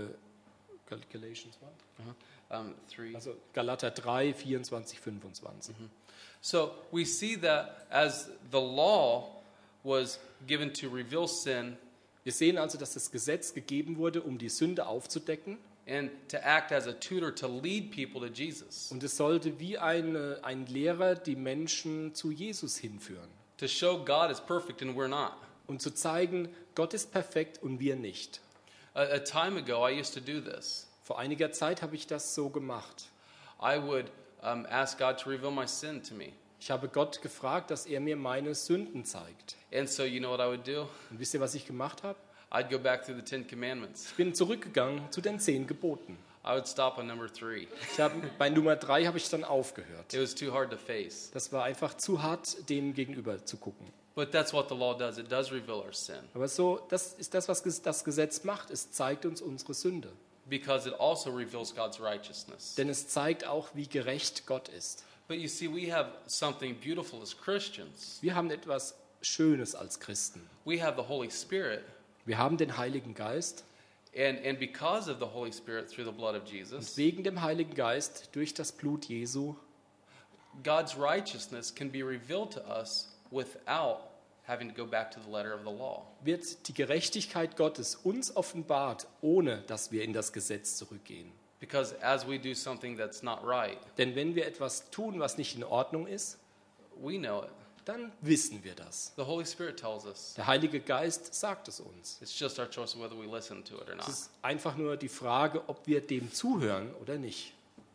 Speaker 2: Galatians, what?
Speaker 1: 3.
Speaker 2: Also Galater 3, 24, 25.
Speaker 1: So we see that as the law was given to reveal sin
Speaker 2: Wir sehen also, dass das Gesetz gegeben wurde, um die Sünde aufzudecken.
Speaker 1: and to act as a tutor to lead people to Jesus,
Speaker 2: Und es sollte wie ein Lehrer die Menschen zu Jesus hinführen.
Speaker 1: to show God is perfect and we're not.
Speaker 2: Und zu zeigen, Gott ist perfekt und wir nicht.
Speaker 1: A time ago, I used to do this.
Speaker 2: Vor einiger Zeit habe ich das so gemacht.
Speaker 1: I would ask God to reveal my sin to me.
Speaker 2: Ich habe Gott gefragt, dass er mir meine Sünden zeigt.
Speaker 1: And so, you know what I would do?
Speaker 2: Und wisst ihr, was ich gemacht habe?
Speaker 1: I'd go back through the 10 Commandments.
Speaker 2: Ich bin zurückgegangen zu den 10 Geboten.
Speaker 1: I would stop on number 3.
Speaker 2: Bei Nummer 3 habe ich dann aufgehört.
Speaker 1: It was too hard to face.
Speaker 2: Das war einfach zu hart, dem gegenüber zu gucken.
Speaker 1: But that's what the law does. It does reveal our sin
Speaker 2: Aber so, das ist das, was das Gesetz macht. Es zeigt uns unsere Sünde.
Speaker 1: because it also reveals God's righteousness.
Speaker 2: Denn es zeigt auch, wie gerecht Gott ist.
Speaker 1: But you see, we have something beautiful as Christians.
Speaker 2: Wir haben etwas Schönes als Christen.
Speaker 1: We have the Holy Spirit.
Speaker 2: Wir haben den Heiligen Geist.
Speaker 1: And because of the Holy Spirit through the blood of Jesus,
Speaker 2: Wegen dem Heiligen Geist, durch das Blut Jesu,
Speaker 1: God's righteousness can be revealed to us without having to go back to the letter of the law.
Speaker 2: wird die Gerechtigkeit Gottes uns offenbart, ohne dass wir in das Gesetz zurückgehen.
Speaker 1: Because as we do something that's not right,
Speaker 2: Denn wenn wir etwas tun, was nicht in Ordnung ist,
Speaker 1: we know it.
Speaker 2: dann wissen wir das.
Speaker 1: The Holy Spirit tells us.
Speaker 2: Der Heilige Geist sagt es uns.
Speaker 1: It's just our choice of whether we listen to it or
Speaker 2: Es
Speaker 1: not.
Speaker 2: ist einfach nur die Frage, ob wir dem zuhören oder nicht.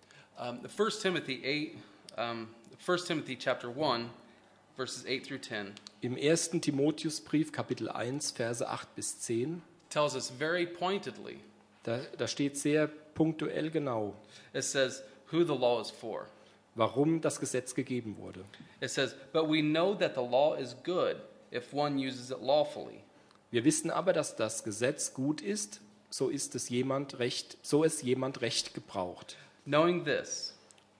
Speaker 1: 1 Timothy chapter 1, verses 8 through 10,
Speaker 2: Im 1. Timotheusbrief, Kapitel 1, Verse 8 bis 10,
Speaker 1: tells us very pointedly.
Speaker 2: da steht sehr punktuell genau,
Speaker 1: It says who the law is for.
Speaker 2: warum das Gesetz gegeben wurde.
Speaker 1: It says, but we know that the law is good if one uses it lawfully.
Speaker 2: Wir wissen aber, dass das Gesetz gut ist, so es jemand recht gebraucht.
Speaker 1: Knowing this,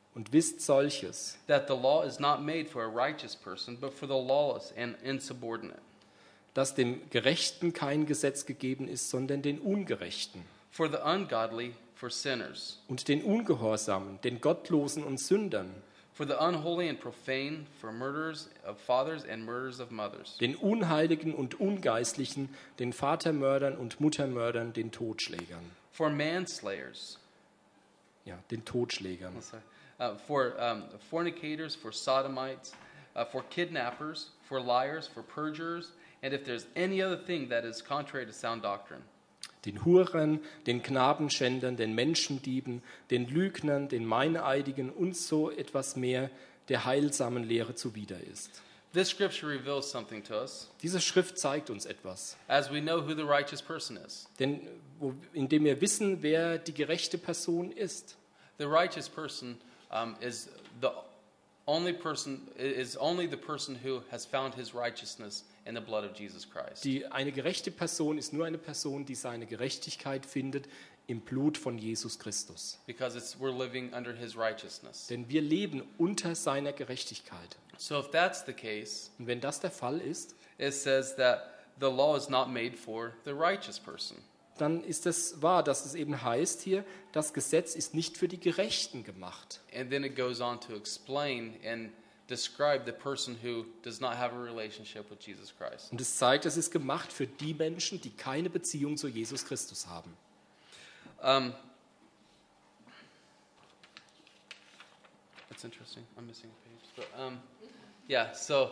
Speaker 2: Und wisst solches,
Speaker 1: that the law is not made for a righteous person, but for the lawless and insubordinate,
Speaker 2: dass dem Gerechten kein Gesetz gegeben ist, sondern den Ungerechten.
Speaker 1: for the ungodly, for sinners,
Speaker 2: Und den Ungehorsamen, den Gottlosen und Sündern.
Speaker 1: for the unholy and profane, for murderers of fathers and murderers of mothers,
Speaker 2: Den Unheiligen und Ungeistlichen, den Vatermördern und Muttermördern, den Totschlägern.
Speaker 1: for manslayers,
Speaker 2: Ja, den Totschlägern.
Speaker 1: for fornicators, for sodomites, for kidnappers, for liars, for perjurers, and if there's any other thing that is contrary to sound doctrine.
Speaker 2: Den Hurern, den Knabenschändern, den Menschendieben, den Lügnern, den Meineidigen und so etwas mehr, der heilsamen Lehre zuwider ist.
Speaker 1: This scripture reveals something to us,
Speaker 2: Diese Schrift zeigt uns etwas.
Speaker 1: as we know who the righteous person is.
Speaker 2: Denn indem wir wissen, wer die gerechte Person ist.
Speaker 1: The righteous person is only the person who has found his righteousness in the blood of Jesus Christ.
Speaker 2: Eine gerechte Person ist nur eine Person, die seine Gerechtigkeit findet im Blut von Jesus Christus.
Speaker 1: Because we're living under his righteousness.
Speaker 2: Denn wir leben unter seiner Gerechtigkeit.
Speaker 1: So if that's the case,
Speaker 2: Und wenn das der Fall ist,
Speaker 1: it says that the law is not made for the righteous person.
Speaker 2: dann ist es wahr, dass es eben heißt hier, das Gesetz ist nicht für die Gerechten gemacht.
Speaker 1: And then it goes on to explain and describe the person who does not have a relationship with Jesus Christ.
Speaker 2: Und es zeigt, es ist gemacht für die Menschen, die keine Beziehung zu Jesus Christus haben.
Speaker 1: That's interesting. I'm missing a page. But, yeah, so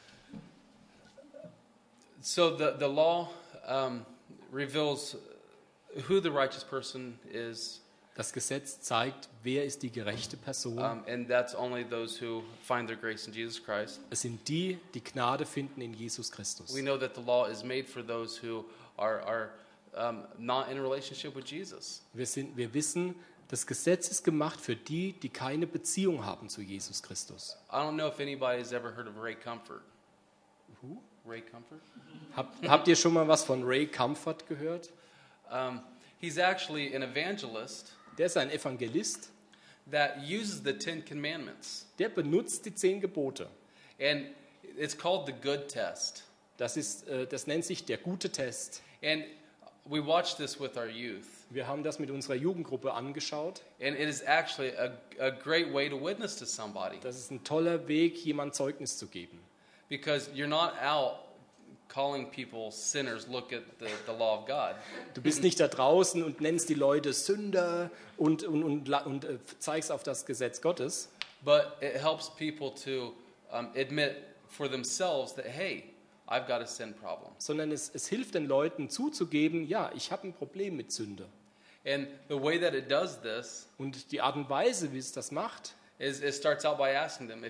Speaker 1: the law reveals who the righteous person is,
Speaker 2: Das Gesetz zeigt, wer ist die gerechte Person.
Speaker 1: and that's only those who find their grace in Jesus Christ.
Speaker 2: Es sind die, die Gnade finden in Jesus Christus.
Speaker 1: We know that the law is made for those who are not in a relationship with Jesus.
Speaker 2: Wir wissen, das Gesetz ist gemacht für die, die keine Beziehung haben zu Jesus Christus.
Speaker 1: I don't know if anybody's ever heard of Ray Comfort.
Speaker 2: Who?
Speaker 1: Ray Comfort?
Speaker 2: Habt ihr schon mal was von Ray Comfort gehört?
Speaker 1: He's actually an evangelist
Speaker 2: Der ist ein Evangelist,
Speaker 1: that uses the 10 Commandments.
Speaker 2: der benutzt die 10 Gebote.
Speaker 1: And it's called the good test.
Speaker 2: Das nennt sich der gute Test.
Speaker 1: And we watched this with our youth.
Speaker 2: Wir haben das mit unserer Jugendgruppe angeschaut.
Speaker 1: And it is actually a great way to witness to somebody.
Speaker 2: Das ist ein toller Weg, jemand Zeugnis zu geben.
Speaker 1: Because you're not out calling people sinners, look at the law of God.
Speaker 2: Du bist nicht da draußen und nennst die Leute Sünder und zeigst auf das Gesetz Gottes.
Speaker 1: But it helps people to admit for themselves that, hey, I've got a sin problem.
Speaker 2: Sondern es hilft den Leuten zuzugeben, ja, ich habe ein Problem mit Sünde.
Speaker 1: And the way that it does this
Speaker 2: Und die Art und Weise, wie es das macht,
Speaker 1: is it starts out by asking them,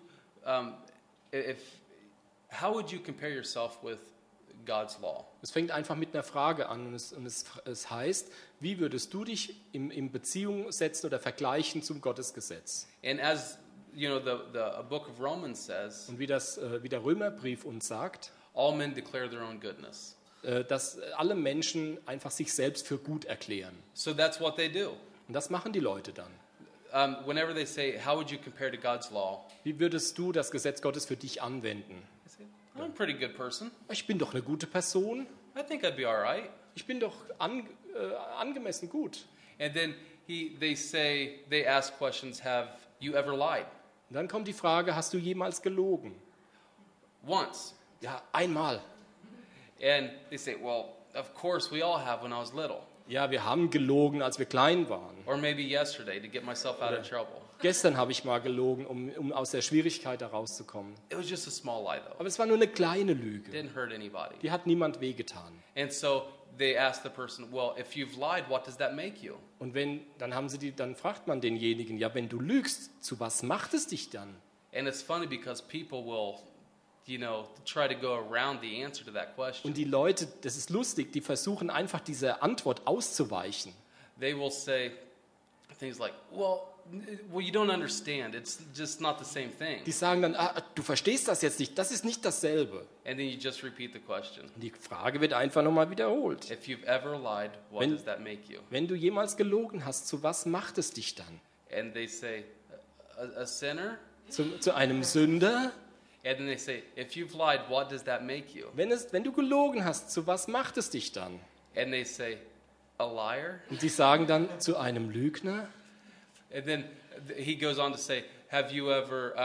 Speaker 1: how would you compare yourself with God's law?
Speaker 2: es fängt einfach mit einer Frage an und es heißt, wie würdest du dich in Beziehung setzen oder vergleichen zum Gottesgesetz?
Speaker 1: And as you know, the book of Romans says,
Speaker 2: Und wie der Römerbrief uns sagt,
Speaker 1: all men declare their own goodness.
Speaker 2: dass alle Menschen einfach sich selbst für gut erklären.
Speaker 1: So that's what they do.
Speaker 2: Und das machen die Leute dann.
Speaker 1: Whenever they say, how would you compare to God's law?
Speaker 2: Wie würdest du das Gesetz Gottes für dich anwenden?
Speaker 1: I say, I'm a pretty good person.
Speaker 2: Ich bin doch eine gute Person.
Speaker 1: I think I'd be all right.
Speaker 2: Ich bin doch angemessen gut.
Speaker 1: And then they ask questions, have you ever lied?
Speaker 2: Und dann kommt die Frage, hast du jemals gelogen?
Speaker 1: Once.
Speaker 2: Ja, einmal.
Speaker 1: And they say, well, of course we all have when I was little.
Speaker 2: Ja, wir haben gelogen, als wir klein waren.
Speaker 1: Or maybe yesterday to get myself out of trouble.
Speaker 2: Gestern habe ich mal gelogen, um aus der Schwierigkeit herauszukommen.
Speaker 1: It was just a small lie though.
Speaker 2: Aber es war nur eine kleine Lüge.
Speaker 1: Didn't hurt anybody.
Speaker 2: Die hat niemand wehgetan.
Speaker 1: And so they ask the person, well, if you've lied, what does that make you?
Speaker 2: Und dann fragt man denjenigen, ja, wenn du lügst, zu was macht es dich dann?
Speaker 1: And it's funny because people will, try to go around the answer to that question.
Speaker 2: Und die Leute, das ist lustig, die versuchen einfach dieser Antwort auszuweichen.
Speaker 1: They will say things like, well, you don't understand. It's just not the same thing.
Speaker 2: Die sagen dann, du verstehst das jetzt nicht, das ist nicht dasselbe.
Speaker 1: And then you just repeat the question.
Speaker 2: Und die Frage wird einfach nochmal wiederholt.
Speaker 1: If you've ever lied, what
Speaker 2: Wenn-
Speaker 1: does that make you?
Speaker 2: Wenn du jemals gelogen hast, zu was macht es dich dann?
Speaker 1: And they say, a sinner?
Speaker 2: zu einem Sünder.
Speaker 1: And then they say, if you've lied, what does that make you?
Speaker 2: Wenn du gelogen hast, zu was macht es dich dann?
Speaker 1: And they say, a liar?
Speaker 2: Und sie sagen dann zu einem Lügner.
Speaker 1: And then he goes on to say, have you ever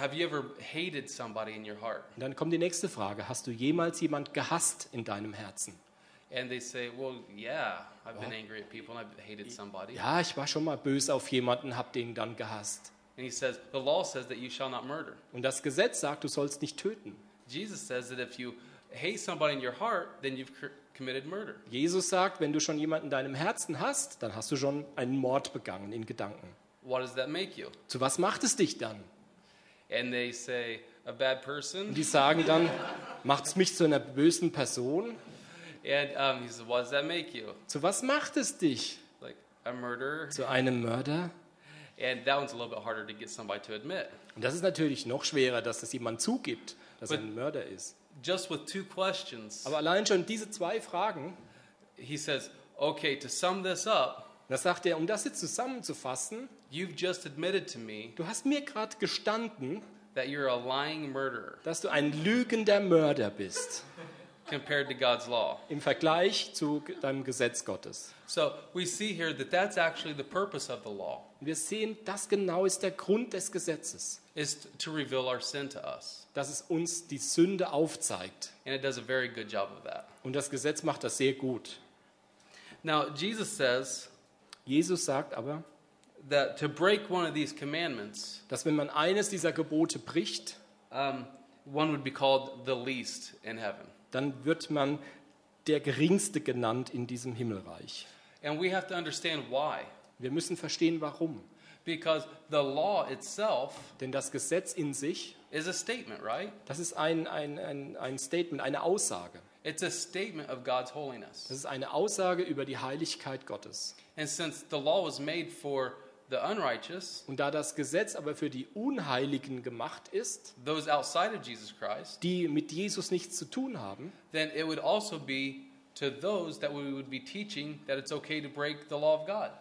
Speaker 1: hated somebody in your heart?
Speaker 2: Und dann kommt die nächste Frage. Hast du jemals jemand gehasst in deinem Herzen?
Speaker 1: And they say, well, yeah, I've been angry at people and I've hated somebody.
Speaker 2: Ja, ich war schon mal böse auf jemanden, hab den dann gehasst.
Speaker 1: And he says, the law says that you shall not murder.
Speaker 2: Und das Gesetz sagt, du sollst nicht töten.
Speaker 1: Jesus says that if you hate somebody in your heart, then you've committed murder.
Speaker 2: Jesus sagt, wenn du schon jemanden in deinem Herzen hast, dann hast du schon einen Mord begangen in Gedanken.
Speaker 1: What does that make you?
Speaker 2: Zu was macht es dich dann?
Speaker 1: And they say, a bad person.
Speaker 2: Und die sagen dann, macht es mich zu einer bösen Person?
Speaker 1: And he says, what does that make you?
Speaker 2: Zu was macht es dich?
Speaker 1: Like a murderer.
Speaker 2: Zu einem Mörder?
Speaker 1: And that one's a little bit harder to get somebody to admit.
Speaker 2: Und das ist natürlich noch schwerer, dass das jemand zugibt, dass er ein Mörder ist.
Speaker 1: Just with two questions,
Speaker 2: Aber allein schon diese zwei Fragen,
Speaker 1: he says, okay, to sum this up,
Speaker 2: da sagt er, um das jetzt zusammenzufassen,
Speaker 1: you've just admitted to me
Speaker 2: du hast mir gerade gestanden,
Speaker 1: that you're a lying murderer
Speaker 2: dass du ein lügender Mörder bist
Speaker 1: compared to God's law.
Speaker 2: im Vergleich zu deinem Gesetz Gottes.
Speaker 1: So we see here that that's actually the purpose of the law,
Speaker 2: Und wir sehen, das genau ist der Grund des Gesetzes,
Speaker 1: is to reveal our sin to us.
Speaker 2: dass es uns die Sünde aufzeigt.
Speaker 1: And it does a very good job of that.
Speaker 2: Und das Gesetz macht das sehr gut.
Speaker 1: Now, Jesus says
Speaker 2: Jesus sagt aber,
Speaker 1: that to break one of these commandments,
Speaker 2: dass wenn man eines dieser Gebote bricht,
Speaker 1: one would be called the least in heaven.
Speaker 2: dann wird man der Geringste genannt in diesem Himmelreich.
Speaker 1: And we have to understand why.
Speaker 2: Wir müssen verstehen, warum.
Speaker 1: Because the law itself
Speaker 2: Denn das Gesetz in sich,
Speaker 1: is a statement, right?
Speaker 2: das ist ein Statement, eine Aussage.
Speaker 1: It's a statement of God's holiness.
Speaker 2: Das ist eine Aussage über die Heiligkeit Gottes.
Speaker 1: And since the law was made for the unrighteous,
Speaker 2: Und da das Gesetz aber für die Unheiligen gemacht ist,
Speaker 1: those outside of Jesus Christ,
Speaker 2: die mit Jesus nichts zu tun haben,
Speaker 1: then it would also be to those that we would be teaching that it's okay to break the law of God.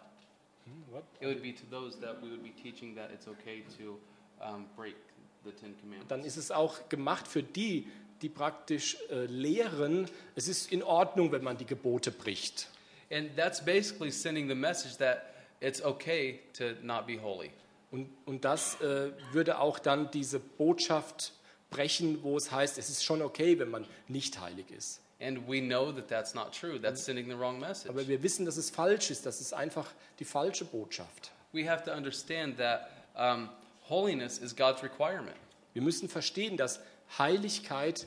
Speaker 1: It would be to those that we would be teaching that it's okay to break the Ten Commandments.
Speaker 2: dann ist es auch gemacht für die, die praktisch lehren, es ist in Ordnung, wenn man die Gebote bricht.
Speaker 1: And that's basically sending the message that it's okay to not be holy.
Speaker 2: Und das würde auch dann diese Botschaft brechen, wo es heißt, es ist schon okay, wenn man nicht heilig ist.
Speaker 1: And we know that that's not true. That's sending the wrong message.
Speaker 2: Aber wir wissen, dass es falsch ist. Das ist einfach die falsche Botschaft.
Speaker 1: We have to understand that holiness is God's requirement.
Speaker 2: Wir müssen verstehen, dass Heiligkeit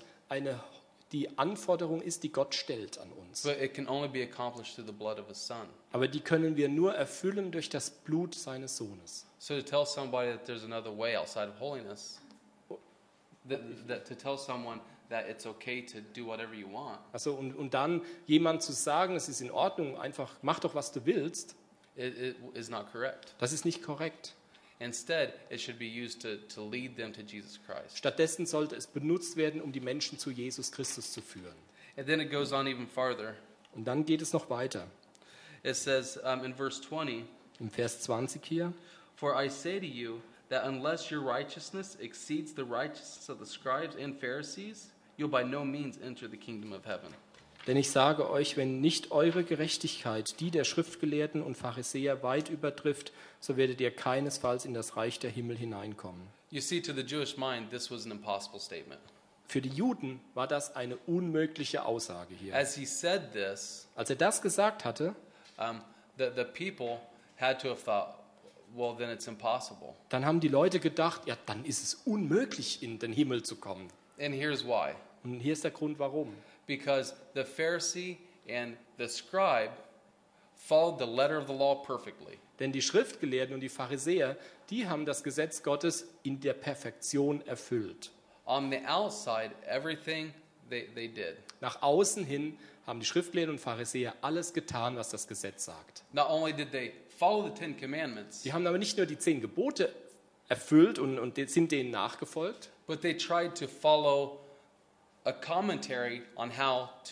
Speaker 2: die Anforderung ist, die Gott stellt an uns.
Speaker 1: But it can only be accomplished through the blood of His Son.
Speaker 2: Aber die können wir nur erfüllen durch das Blut seines Sohnes.
Speaker 1: So to tell somebody that there's another way outside of holiness, that to tell someone that it's okay to do whatever you want,
Speaker 2: Also und dann jemand zu sagen, es ist in Ordnung, einfach mach doch, was du willst,
Speaker 1: it is not correct.
Speaker 2: das ist nicht korrekt.
Speaker 1: Instead, it should be used to lead them to Jesus Christ.
Speaker 2: Stattdessen sollte es benutzt werden, um die Menschen zu Jesus Christus zu führen.
Speaker 1: And then it goes on even farther.
Speaker 2: Und dann geht es noch weiter.
Speaker 1: It says in verse 20,
Speaker 2: Im Vers 20 hier.
Speaker 1: "For I say to you that unless your righteousness exceeds the righteousness of the scribes and Pharisees, you'll by no means enter the kingdom of heaven."
Speaker 2: Denn ich sage euch, wenn nicht eure Gerechtigkeit die der Schriftgelehrten und Pharisäer weit übertrifft, so werdet ihr keinesfalls in das Reich der Himmel hineinkommen.
Speaker 1: You see, to the Jewish mind, this was an impossible statement.
Speaker 2: Für die Juden war das eine unmögliche Aussage hier.
Speaker 1: As he said this,
Speaker 2: Als er das gesagt hatte,
Speaker 1: the people had to have thought, well, then it's impossible.
Speaker 2: dann haben die Leute gedacht, ja, dann ist es unmöglich, in den Himmel zu kommen.
Speaker 1: And here's why.
Speaker 2: Und hier ist der Grund, warum.
Speaker 1: Because the Pharisee and the scribe followed the letter of the law perfectly.
Speaker 2: Denn die Schriftgelehrten und die Pharisäer, die haben das Gesetz Gottes in der Perfektion erfüllt.
Speaker 1: On the outside, everything they did.
Speaker 2: Nach außen hin haben die Schriftgelehrten und Pharisäer alles getan, was das Gesetz sagt.
Speaker 1: Not only did they follow the Ten Commandments,
Speaker 2: Sie haben aber nicht nur die 10 Gebote erfüllt und sind denen nachgefolgt,
Speaker 1: but they tried to follow a commentary on how to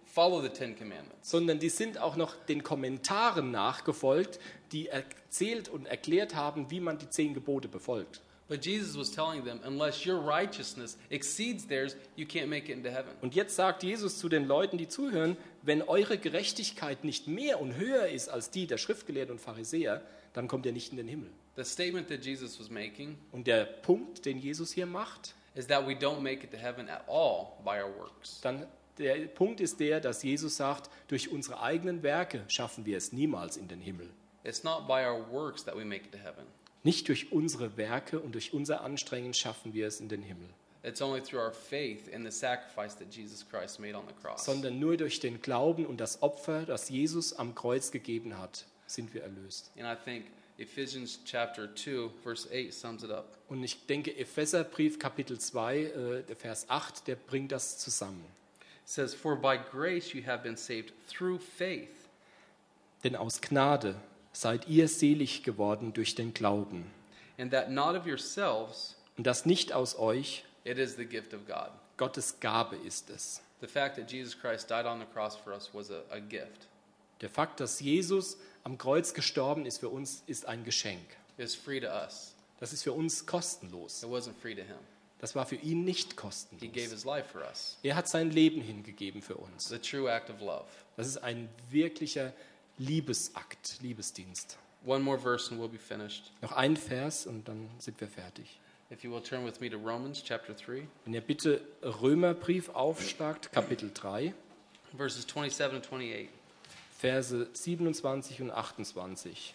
Speaker 1: follow the Ten Commandments.
Speaker 2: sondern die sind auch noch den Kommentaren nachgefolgt, die erzählt und erklärt haben, wie man die 10 Gebote befolgt.
Speaker 1: But Jesus was telling them, unless your righteousness exceeds theirs, you can't make it into heaven.
Speaker 2: Und jetzt sagt Jesus zu den Leuten, die zuhören, wenn eure Gerechtigkeit nicht mehr und höher ist als die der Schriftgelehrten und Pharisäer, dann kommt ihr nicht in den Himmel.
Speaker 1: The statement that Jesus was making
Speaker 2: Und der Punkt, den Jesus hier macht,
Speaker 1: is that we don't make it to heaven at all by our works.
Speaker 2: dann der Punkt ist der, dass Jesus sagt, durch unsere eigenen Werke schaffen wir es niemals in den Himmel.
Speaker 1: It's not by our works that we make it to heaven.
Speaker 2: Nicht durch unsere Werke und durch unser Anstrengen schaffen wir es in den Himmel,
Speaker 1: It's only through our faith in the sacrifice that Jesus Christ made on the cross.
Speaker 2: sondern nur durch den Glauben und das Opfer, das Jesus am Kreuz gegeben hat, sind wir erlöst.
Speaker 1: And I think Ephesians chapter 2, verse 8 sums it up.
Speaker 2: Und ich denke, Epheserbrief Kapitel 2, der Vers 8, der bringt das zusammen.
Speaker 1: It says, "For by grace you have been saved through faith,
Speaker 2: Denn aus Gnade seid ihr selig geworden durch den Glauben.
Speaker 1: and that not of yourselves,
Speaker 2: Und das nicht aus euch,
Speaker 1: it is the gift of God."
Speaker 2: Gottes Gabe ist es.
Speaker 1: The fact that Jesus Christ died on the cross for us was a gift.
Speaker 2: Der Fakt, dass Jesus am Kreuz gestorben ist für uns, ist ein Geschenk.
Speaker 1: It's free to us.
Speaker 2: Das ist für uns kostenlos.
Speaker 1: It wasn't free to him.
Speaker 2: Das war für ihn nicht
Speaker 1: He gave
Speaker 2: kostenlos.
Speaker 1: his life for us.
Speaker 2: Er hat sein Leben hingegeben für uns.
Speaker 1: The true act of love.
Speaker 2: Das ist ein wirklicher Liebesakt, Liebesdienst.
Speaker 1: One more verse and we'll be finished.
Speaker 2: Noch ein Vers und dann sind wir fertig.
Speaker 1: If you will turn with me to Romans chapter 3,
Speaker 2: Wenn ihr bitte Römerbrief aufschlagt, Kapitel 3,
Speaker 1: verses 27 and 28.
Speaker 2: Verse 27 und 28.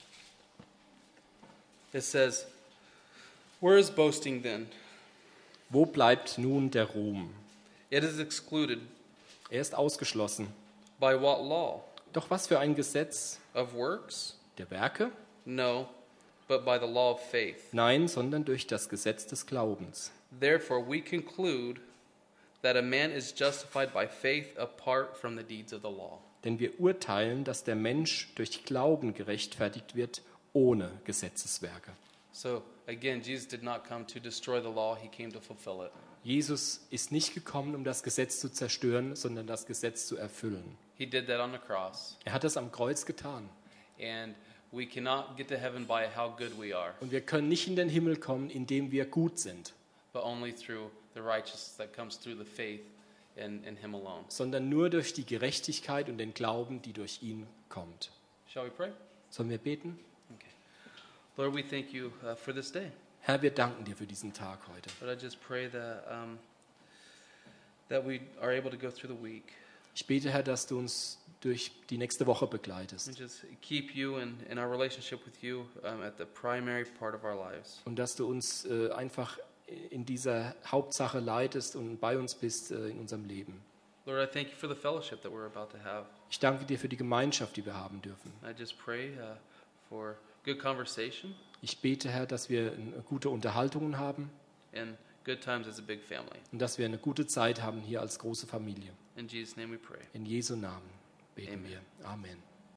Speaker 1: It says, "Where is boasting then?
Speaker 2: Wo bleibt nun der Ruhm?
Speaker 1: It is excluded.
Speaker 2: Er ist ausgeschlossen.
Speaker 1: By what law?
Speaker 2: Doch was für ein Gesetz?
Speaker 1: Of works?
Speaker 2: Der Werke?
Speaker 1: No, but by the law of faith.
Speaker 2: Nein, sondern durch das Gesetz des Glaubens.
Speaker 1: Therefore we conclude that a man is justified by faith apart from the deeds of the law."
Speaker 2: Denn wir urteilen, dass der Mensch durch Glauben gerechtfertigt wird, ohne Gesetzeswerke.
Speaker 1: So again, Jesus did not come to destroy the law, he came to fulfill it.
Speaker 2: Jesus ist nicht gekommen, um das Gesetz zu zerstören, sondern das Gesetz zu erfüllen.
Speaker 1: He did that on the cross.
Speaker 2: Er hat das am Kreuz getan.
Speaker 1: And we cannot get to heaven by how good we are,
Speaker 2: Und wir können nicht in den Himmel kommen, indem wir gut sind,
Speaker 1: but only through the righteousness that comes through the faith in him alone.
Speaker 2: sondern nur durch die Gerechtigkeit und den Glauben, die durch ihn kommt.
Speaker 1: Shall we pray?
Speaker 2: Sollen wir beten?
Speaker 1: Okay. Lord, we thank you for this day.
Speaker 2: Herr, wir danken dir für diesen Tag heute.
Speaker 1: Lord, I just pray that we are able to go through the week
Speaker 2: Ich bete, Herr, dass du uns durch die nächste Woche begleitest
Speaker 1: and just keep you and our relationship with you at the primary part of our lives.
Speaker 2: und dass du uns einfach in dieser Hauptsache leitest und bei uns bist in unserem Leben.
Speaker 1: Lord, I thank you for the fellowship that we're about to have.
Speaker 2: Ich danke dir für die Gemeinschaft, die wir haben dürfen.
Speaker 1: I just pray for good conversation
Speaker 2: Ich bete, Herr, dass wir gute Unterhaltungen haben
Speaker 1: and good times as a big family.
Speaker 2: und dass wir eine gute Zeit haben hier als große Familie.
Speaker 1: In Jesus' name we pray.
Speaker 2: In Jesu Namen beten
Speaker 1: Amen.
Speaker 2: wir. Amen.